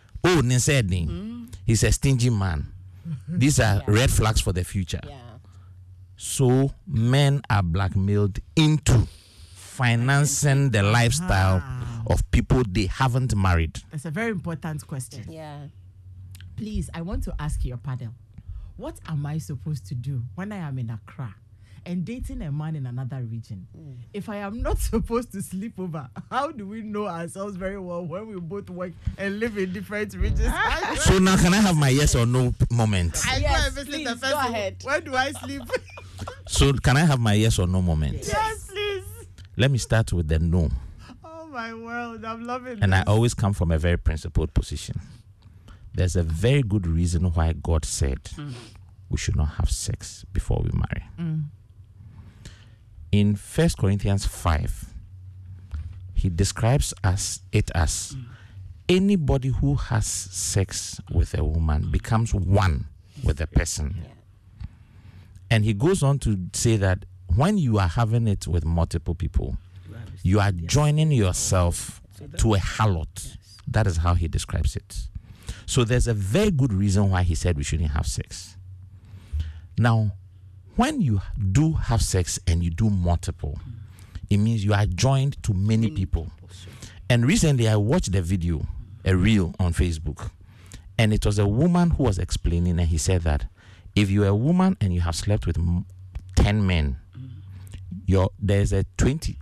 he's a stingy man. These are red flags for the future. Yeah. So men are blackmailed into financing the lifestyle of people they haven't married. That's a very important question. Yeah. Please, I want to ask your panel. What am I supposed to do when I am in Accra and dating a man in another region? If I am not supposed to sleep over, how do we know ourselves very well when we both work and live in different regions? So now can I have my yes or no moment? I Yes, go and visit please, the go person. ahead. Where do I sleep? So can I have my yes or no moment? Yes, please. Let me start with the no. Oh my world, I'm loving And I this. always come from a very principled position. There's a very good reason why God said we should not have sex before we marry. In 1 Corinthians 5, he describes it as anybody who has sex with a woman becomes one with the person. And he goes on to say that when you are having it with multiple people, you are joining yourself to a harlot. That is how he describes it. So there's a very good reason why he said we shouldn't have sex. Now, when you do have sex and you do multiple, it means you are joined to many people. And recently I watched a video, a reel on Facebook, and it was a woman who was explaining, and he said that if you're a woman and you have slept with 10 men, there's a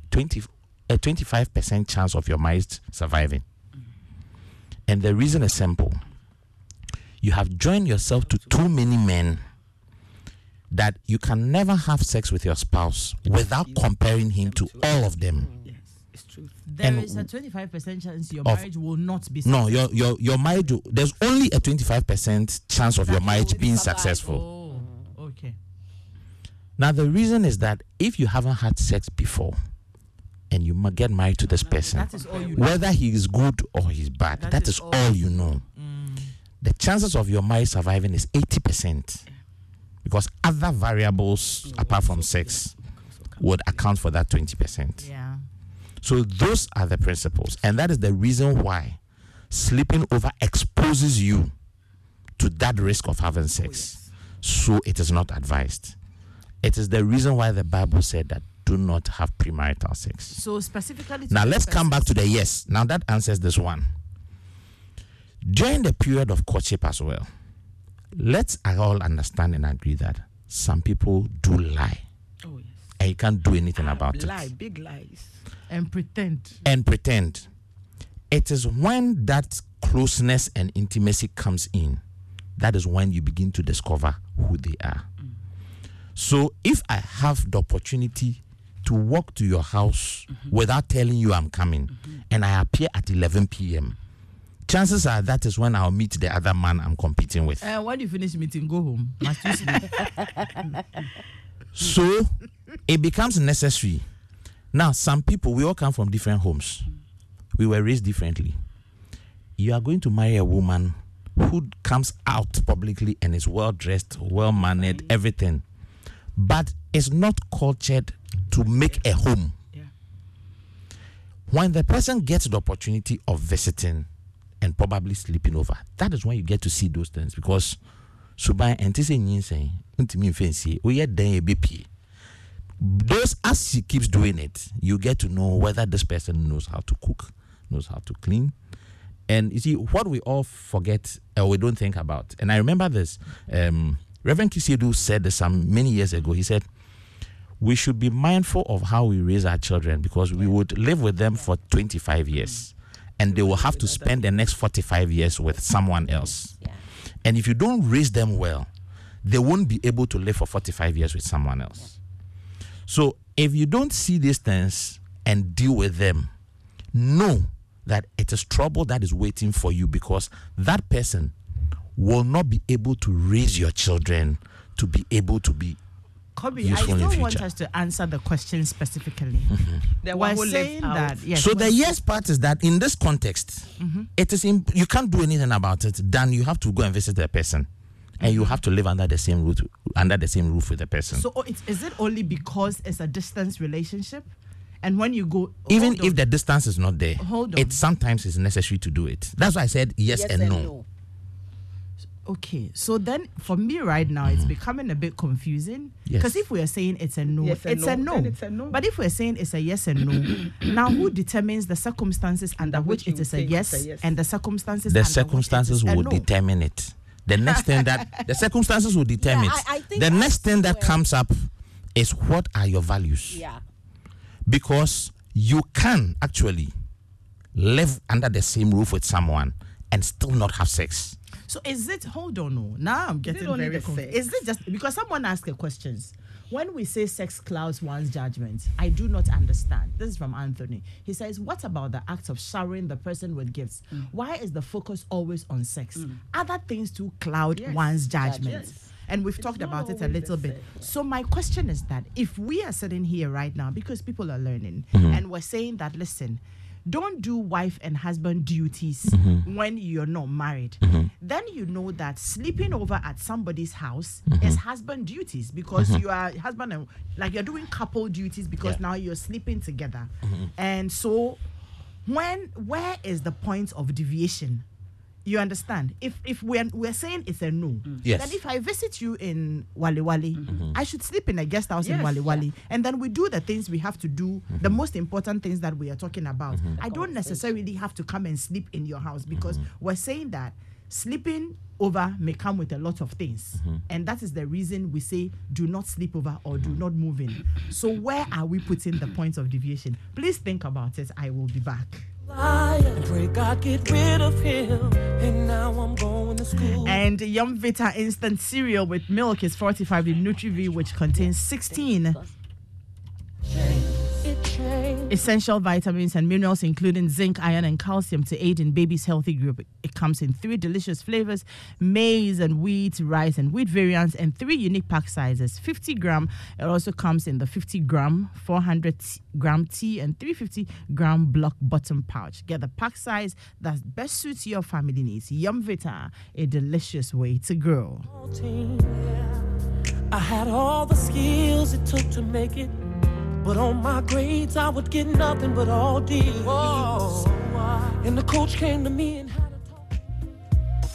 25% chance of your marriage surviving. And the reason is simple. You have joined yourself to too many men that you can never have sex with your spouse without comparing him to all of them. Yes, it's true. There And is a 25% chance your of- marriage will not be No, successful. your marriage, there's only a 25% chance of your marriage being successful. Oh, okay. Now, the reason is that if you haven't had sex before and you get married to this person, That is all you know. whether he is good or he's bad, that is all you know. The chances of your marriage surviving is 80%, because other variables apart from sex would account for that 20%. Yeah. So those are the principles, and that is the reason why sleeping over exposes you to that risk of having sex. So it is not advised. It is the reason why the Bible said that do not have premarital sex. So specifically to Now this let's come back to person- the yes. Now that answers this one. During the period of courtship as well, let's all understand and agree that some people do lie, Oh, yes. and you can't do anything about Lie, it. big lies. and pretend. And pretend. It is when that closeness and intimacy comes in, that is when you begin to discover who they are. So if I have the opportunity to walk to your house without telling you I'm coming, and I appear at 11 p.m., chances are that is when I'll meet the other man I'm competing with. When you finish meeting, go home. Must you sleep? So it becomes necessary. Now, some people, we all come from different homes. We were raised differently. You are going to marry a woman who comes out publicly and is well dressed, well mannered, everything, but is not cultured to make a home. Yeah. When the person gets the opportunity of visiting and probably sleeping over, that is when you get to see those things, because those, as she keeps doing it, you get to know whether this person knows how to cook, knows how to clean. And you see, what we all forget or we don't think about, and I remember this, Reverend Kisiedu said this some many years ago. He said, we should be mindful of how we raise our children, because we would live with them for 25 years. and they will have to spend the next 45 years with someone else. Yeah. And if you don't raise them well, they won't be able to live for 45 years with someone else. So if you don't see these things and deal with them, know that it is trouble that is waiting for you, because that person will not be able to raise your children to be able to be Kobe, I useful in the still want future. us to answer the question specifically. The We're one who lives saying out. that, yes. So the yes part is that in this context, it is you can't do anything about it. Then you have to go and visit the person, and you have to live under the same roof with the person. So is it only because it's a distance relationship? And when you go, Even hold if on. the distance is not there, Hold on. it sometimes is necessary to do it. That's why I said yes, and no. Okay, so then for me right now, it's becoming a bit confusing. Yes. Because if we are saying it's a no, Yes and it's no, a no. then it's a no. But if we're saying it's a yes and no, now who determines the circumstances under which you it is a think yes, it's a yes? and the circumstances The under circumstances which it is a will no? determine it. The next thing that the circumstances will determine Yeah, it. I think The that's next thing that where- comes up is, what are your values? Yeah. Because you can actually live under the same roof with someone and still not have sex. So is it, hold on, no. Now I'm getting only very the confused. sex? Is it just because someone asked a questions? When we say sex clouds one's judgment, I do not understand. This is from Anthony. He says, what about the act of showering the person with gifts? Why is the focus always on sex? Other things too cloud Yes, one's judgment. yes. And we've talked not about it a always little the bit. sex. So my question is that if we are sitting here right now, because people are learning, and we're saying that, listen, don't do wife and husband duties when you're not married. Then you know that sleeping over at somebody's house is husband duties, because you are husband and, like, you're doing couple duties because now you're sleeping together. And so where is the point of deviation? You understand? If we're saying it's a no, Yes. then if I visit you in Wali Wali, I should sleep in a guest house in Yes. Wali Wali, and then we do the things we have to do, the most important things that we are talking about. I don't necessarily have to come and sleep in your house, because we're saying that sleeping over may come with a lot of things, and that is the reason we say do not sleep over or do not move in. So where are we putting the points of deviation? Please think about it. I will be back. And pray God get rid of him. And now I'm going to school. And Yum Vita instant cereal with milk is fortified with Nutri-V, which contains 16 It changed. essential vitamins and minerals, including zinc, iron, and calcium, to aid in baby's healthy growth. It comes in 3 delicious flavors: maize and wheat, rice and wheat variants, and 3 unique pack sizes: 50 gram. It also comes in the 50 gram, 400 gram tea, and 350 gram block bottom pouch. Get the pack size that best suits your family needs. Yum Vita, a delicious way to grow. Team. I had all the skills it took to make it, but on my grades I would get nothing but all D's. And the coach came to me and had a talk.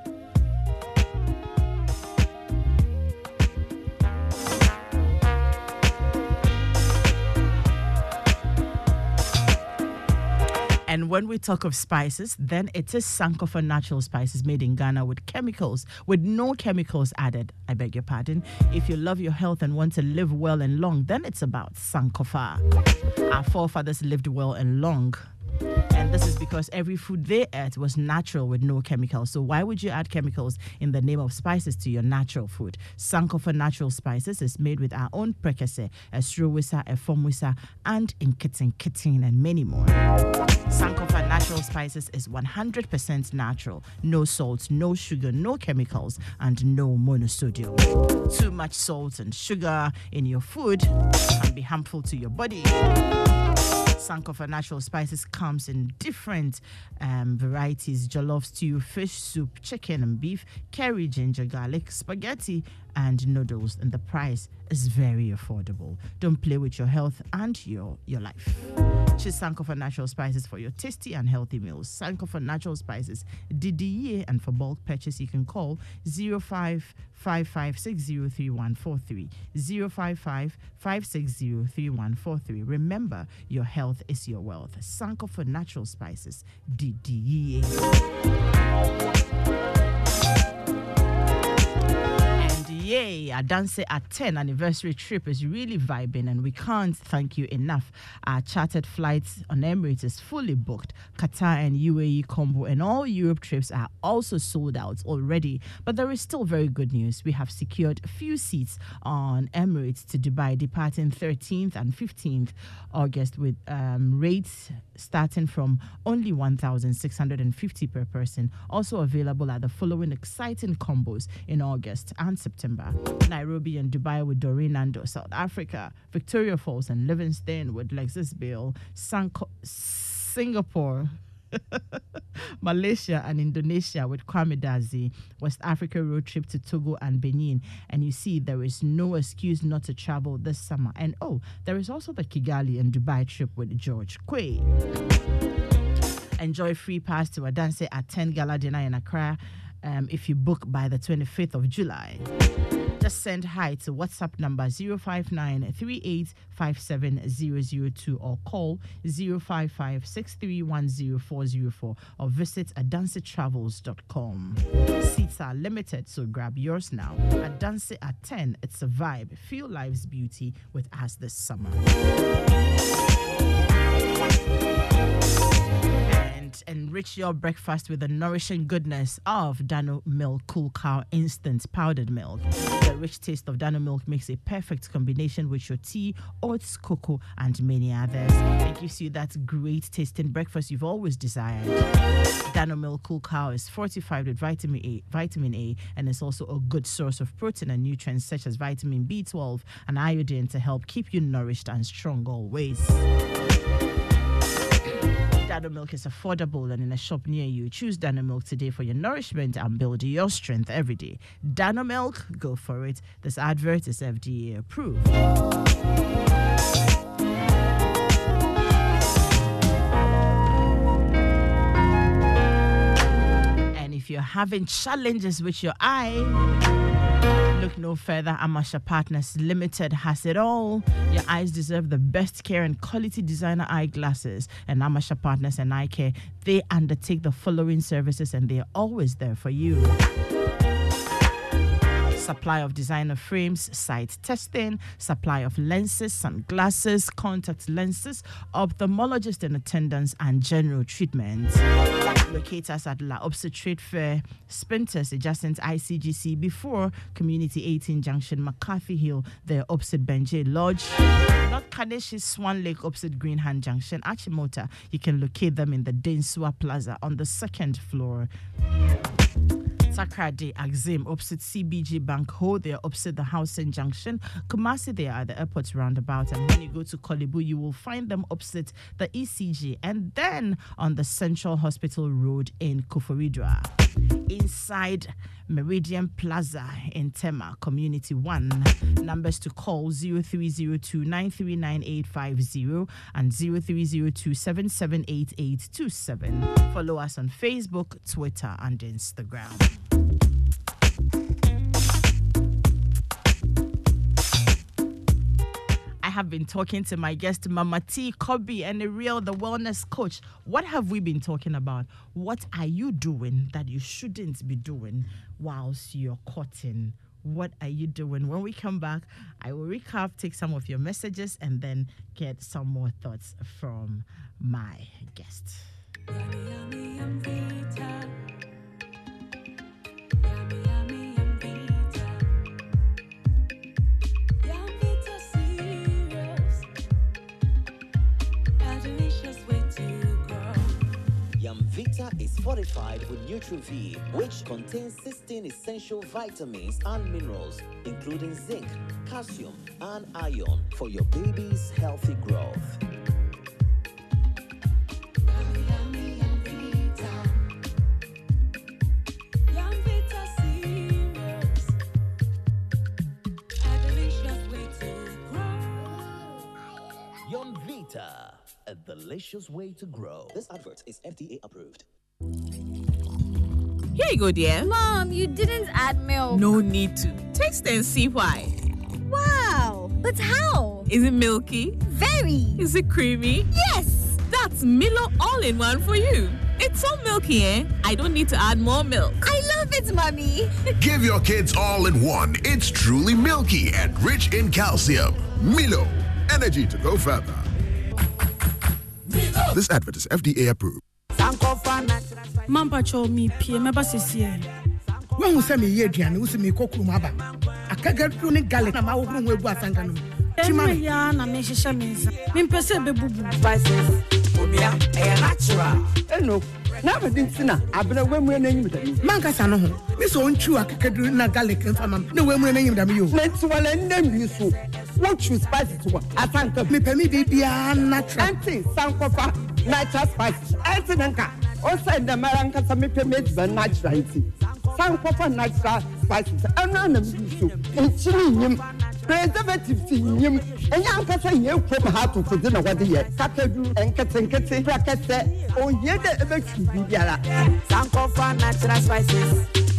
And when we talk of spices, then it is Sankofa natural spices made in Ghana with no chemicals added. I beg your pardon. If you love your health and want to live well and long, then it's about Sankofa. Our forefathers lived well and long. And this is because every food they ate was natural with no chemicals. So why would you add chemicals in the name of spices to your natural food? Sankofa natural spices is made with our own prekese, esrowisa, efomwisa, and inkitin, and many more. Sankofa natural spices is 100% natural. No salt, no sugar, no chemicals, and no monosodium. Too much salt and sugar in your food can be harmful to your body. Sankofa natural spices comes in different varieties: jollof, stew, fish soup, chicken and beef, curry, ginger, garlic, spaghetti, and noodles. And the price is very affordable. Don't play with your health and your life. Choose Sankofa natural spices for your tasty and healthy meals. Sankofa natural spices, DDE, and for bulk purchase you can call 0555603143, 0555603143. Remember, your health is your wealth. Sankofa natural spices, DDE. And Yay, our Adanse at 10 anniversary trip is really vibing, and we can't thank you enough. Our chartered flights on Emirates is fully booked. Qatar and UAE combo and all Europe trips are also sold out already. But there is still very good news. We have secured a few seats on Emirates to Dubai departing 13th and 15th August with rates starting from only 1,650 per person. Also available are the following exciting combos in August and September. Nairobi and Dubai with Doreen Nando, South Africa, Victoria Falls and Livingston with Lexus Bill, Singapore, Malaysia and Indonesia with Kwame Dazi, West Africa road trip to Togo and Benin. And you see, there is no excuse not to travel this summer. And there is also the Kigali and Dubai trip with George Quay. Enjoy free pass to Adanse at 10 Gala Dinner in Accra if you book by the 25th of July. Just send hi to WhatsApp number 05938570002 or call 05563104404 or visit adansetravels.com. Seats are limited, so grab yours now. Adanse at 10, it's a vibe. Feel life's beauty with us this summer. Enrich your breakfast with the nourishing goodness of Dano Milk Cool Cow Instant Powdered Milk. The rich taste of Dano Milk makes a perfect combination with your tea, oats, cocoa, and many others. It gives you that great tasting breakfast you've always desired. Dano Milk Cool Cow is fortified with vitamin A, and is also a good source of protein and nutrients such as vitamin B12 and iodine to help keep you nourished and strong always. Dano Milk is affordable and in a shop near you. Choose Dano Milk today for your nourishment and build your strength every day. Dano Milk, go for it. This advert is FDA approved. And if you're having challenges with your eye, look no further. Amasha Partners Limited has it all. Your eyes deserve the best care and quality designer eyeglasses. And Amasha Partners and Eye Care, they undertake the following services and they're always there for you. Supply of designer frames, sight testing, supply of lenses, sunglasses, contact lenses, ophthalmologist in attendance, and general treatment. Locate us at La Opsa Trade Fair, Spinters, adjacent ICGC, before Community 18 Junction, McCarthy Hill, the opposite Benjay Lodge. North Kadeshi, Swan Lake, opposite Greenhand Junction, Achimota. You can locate them in the Densua Plaza on the second floor. Sakrade Axim, opposite CBG Bank Ho, they are opposite the Housing Junction. Kumasi, they are at the airport roundabout. And when you go to Kolibu, you will find them opposite the ECG. And then on the Central Hospital Road in Koforidua. Inside Meridian Plaza in Tema, Community 1. Numbers to call 0302-939850 and 0302-778827. Follow us on Facebook, Twitter, and Instagram. I have been talking to my guest, Mama T. Kobe, and the wellness coach. What have we been talking about? What are you doing that you shouldn't be doing whilst you're courting? What are you doing? When we come back, I will recap, take some of your messages, and then get some more thoughts from my guest. Vita is fortified with Nutri-V, which contains 16 essential vitamins and minerals, including zinc, calcium, and iron for your baby's healthy growth. Young Vita, a delicious way to grow. This advert is FDA approved. Here you go, dear. Mom, you didn't add milk. No need to. Taste and see why. Wow, but how? Is it milky? Very. Is it creamy? Yes. That's Milo all-in-one for you. It's so milky, I don't need to add more milk. I love love it, Mommy. Give your kids all in one. It's truly milky and rich in calcium. Milo, energy to go further. This advert is FDA approved. Mamba cho mi pie meba sesie. When we say me ye aduane, we say me kokuru maba. Akagadu ne garlic na ma wo hu egu asanga no. Chimani ya na me hihye me nsa. Me mpese be bubu. Spices. Omia, natural. Eno. Na be dintina, abena wemure na nyim dami. Mankasa no ho. Me so ntwu akagadu na garlic nfa mam. Na wemure na nyim dami yo. Nti wala ndam so. What you spices to asanka. Me pemi bibia natural. Anti sankofa natural spices. Anti nanka. O say the maranka sa me pemi natural anti. Sankofa natural spices. Ana na me so. Nchiri nyim. Preservative nyim. Enya anka sa ye kwom ha to kodi na wade ye. Kakadu enketenkete brakete. O ye de ebetu bibiara. Sankofa natural spices.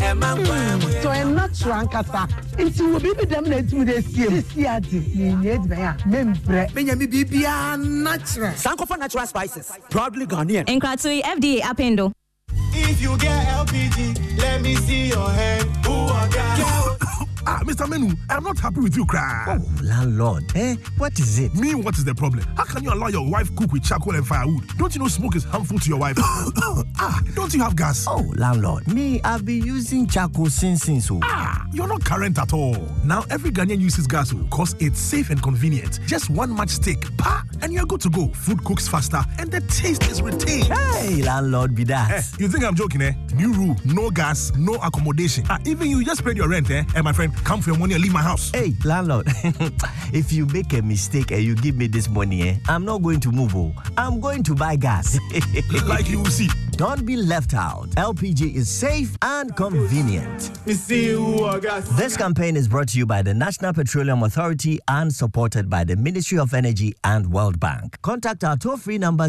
So I'm not sure Ankasa. It's will be them let me see. This year, membre. Benjamin Bibia natural. Sankofa natural spices. Proudly Ghanaian. Nkratui FDA Apendo. If you get LPG, let me see your hand. Who are that? Mr. Menu, I'm not happy with you, cry. Oh, landlord. What is it? Me, what is the problem? How can you allow your wife cook with charcoal and firewood? Don't you know smoke is harmful to your wife? Don't you have gas? Oh, landlord. Me, I've been using charcoal since. You're not current at all. Now, every Ghanaian uses gas because it's safe and convenient. Just one matchstick, and you're good to go. Food cooks faster, and the taste is retained. Hey, landlord, be that. You think I'm joking, eh? New rule, no gas, no accommodation. Even you just paid your rent, eh? And my friend, come for your money and leave my house. Hey, landlord, if you make a mistake and you give me this money, I'm not going to move. I'm going to buy gas. Like you will see. Don't be left out. LPG is safe and convenient. This campaign is brought to you by the National Petroleum Authority and supported by the Ministry of Energy and World Bank. Contact our toll-free number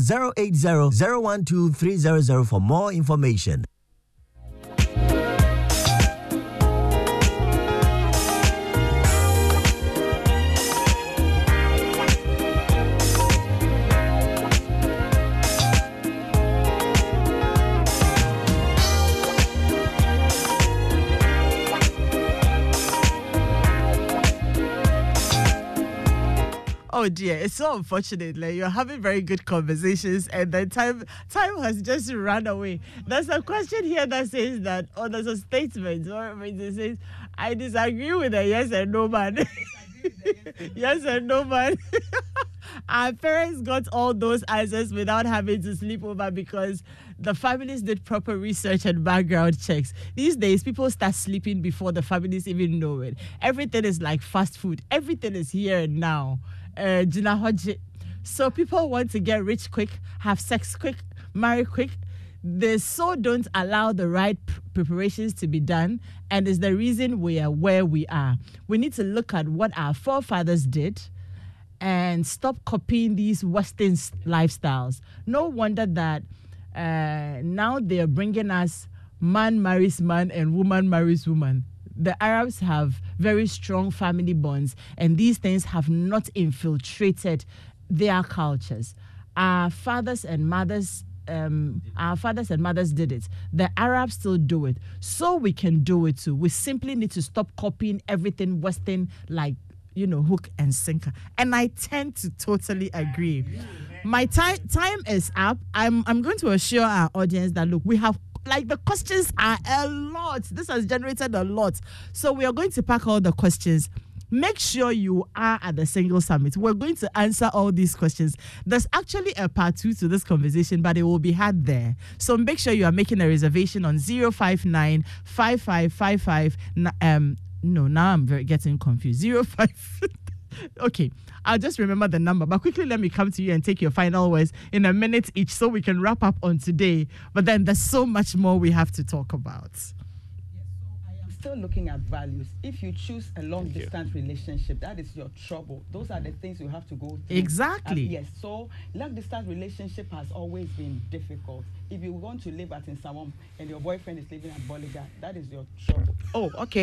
080-012-300 for more information. Oh dear, it's so unfortunate. Like, you're having very good conversations and then time has just run away. There's a question here that says that, or there's a statement or it says, I disagree with a yes and no man. Yes and no man. Our parents got all those answers without having to sleep over because the families did proper research and background checks. These days, people start sleeping before the families even know it. Everything is like fast food. Everything is here and now. So people want to get rich quick, have sex quick, marry quick. They so don't allow the right preparations to be done, and is the reason we are where we are. We need to look at what our forefathers did and stop copying these Western lifestyles. No wonder that now they are bringing us man marries man and woman marries woman. The Arabs have very strong family bonds, and these things have not infiltrated their cultures. Our fathers and mothers did it. The Arabs still do it. So we can do it too. We simply need to stop copying everything Western, like, hook and sinker. And I tend to totally agree. My time is up. I'm going to assure our audience that, look, we have, like, the questions are a lot. This has generated a lot. So we are going to pack all the questions. Make sure you are at the Single Summit. We're going to answer all these questions. There's actually a part 2 to this conversation, but it will be had there. So make sure you are making a reservation on 059 5555. No, now I'm getting confused. 05. Okay, I'll just remember the number. But quickly, let me come to you and take your final words in a minute each so we can wrap up on today. But then there's so much more we have to talk about. Yes, so I am still looking at values. If you choose a long-distance relationship, that is your trouble. Those are the things you have to go through. Exactly. Yes, so long-distance relationship has always been difficult. If you want to live at Insamom and your boyfriend is living at Boliga, that is your trouble. Oh, okay.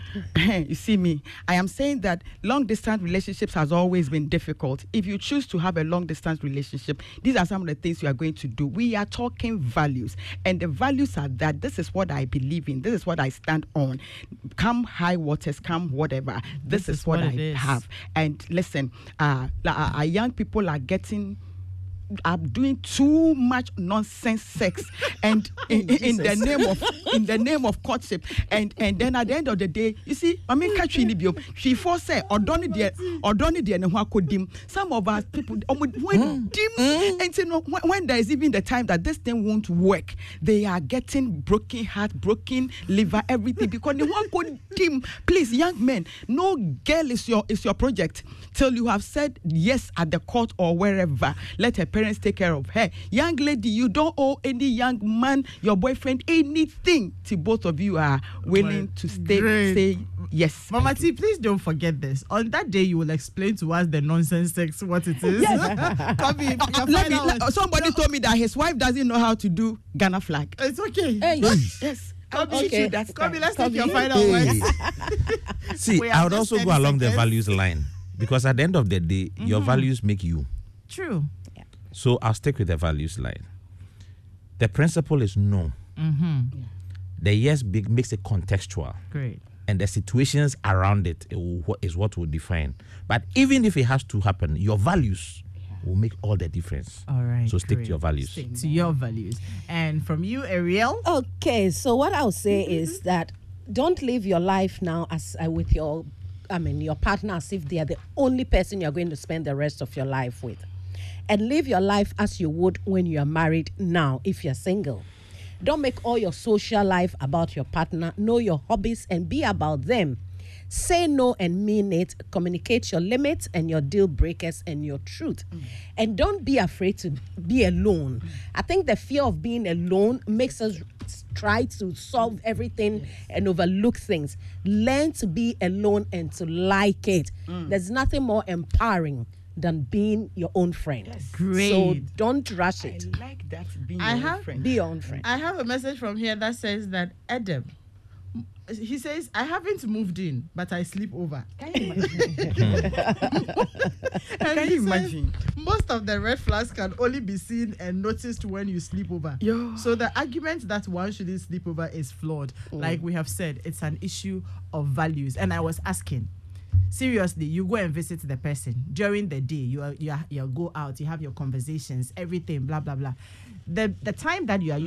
You see me, I am saying that long distance relationships has always been difficult. If you choose to have a long distance relationship, these are some of the things you are going to do. We are talking values, and the values are that this is what I believe in, this is what I stand on. Come high waters, come whatever, this is what I have. And listen, our young people are doing too much nonsense sex and in the name of courtship, and then at the end of the day, you see, I mean, she force say or don't dim. Some of us people when dim, and you know, when there is even the time that this thing won't work, they are getting broken heart, broken liver, everything because they want to dim. Please, young men, no girl is your project till you have said yes at the court or wherever. Let her parents take care of her. Young lady, you don't owe any young man, your boyfriend, anything till both of you are willing to say yes. Mama T, please don't forget this. On that day, you will explain to us the nonsense sex, what it is. Yes. Somebody told me that his wife doesn't know how to do Ghana flag. It's okay. Hey. Yes. Okay. Let's take your final words. See, I would also go along the values line because at the end of the day, your values make you. True. Yeah. So I'll stick with the values line. The principle is no. The yes makes it contextual. Great. And the situations around it is what will define. But even if it has to happen, your values will make all the difference. All right. So stick to your values. Stick to your values. And from you, Ariel? Okay, so what I'll say is that don't live your life now as with your partner as if they are the only person you're going to spend the rest of your life with. And live your life as you would when you are married now if you're single. Don't make all your social life about your partner. Know your hobbies and be about them. Say no and mean it. Communicate your limits and your deal breakers and your truth. And don't be afraid to be alone. I think the fear of being alone makes us try to solve everything and overlook things. Learn to be alone and to like it. There's nothing more empowering than being your own friend. Yes. Great. So don't rush it. I like that, being your own friend. Be your own friend. I have a message from here that says that Adam, he says, I haven't moved in, but I sleep over. Can you imagine? Can you imagine? Most of the red flags can only be seen and noticed when you sleep over. So the argument that one shouldn't sleep over is flawed. Like we have said, it's an issue of values. And I was asking, seriously, you go and visit the person during the day. You go out, you have your conversations, everything, blah blah blah. The time that you are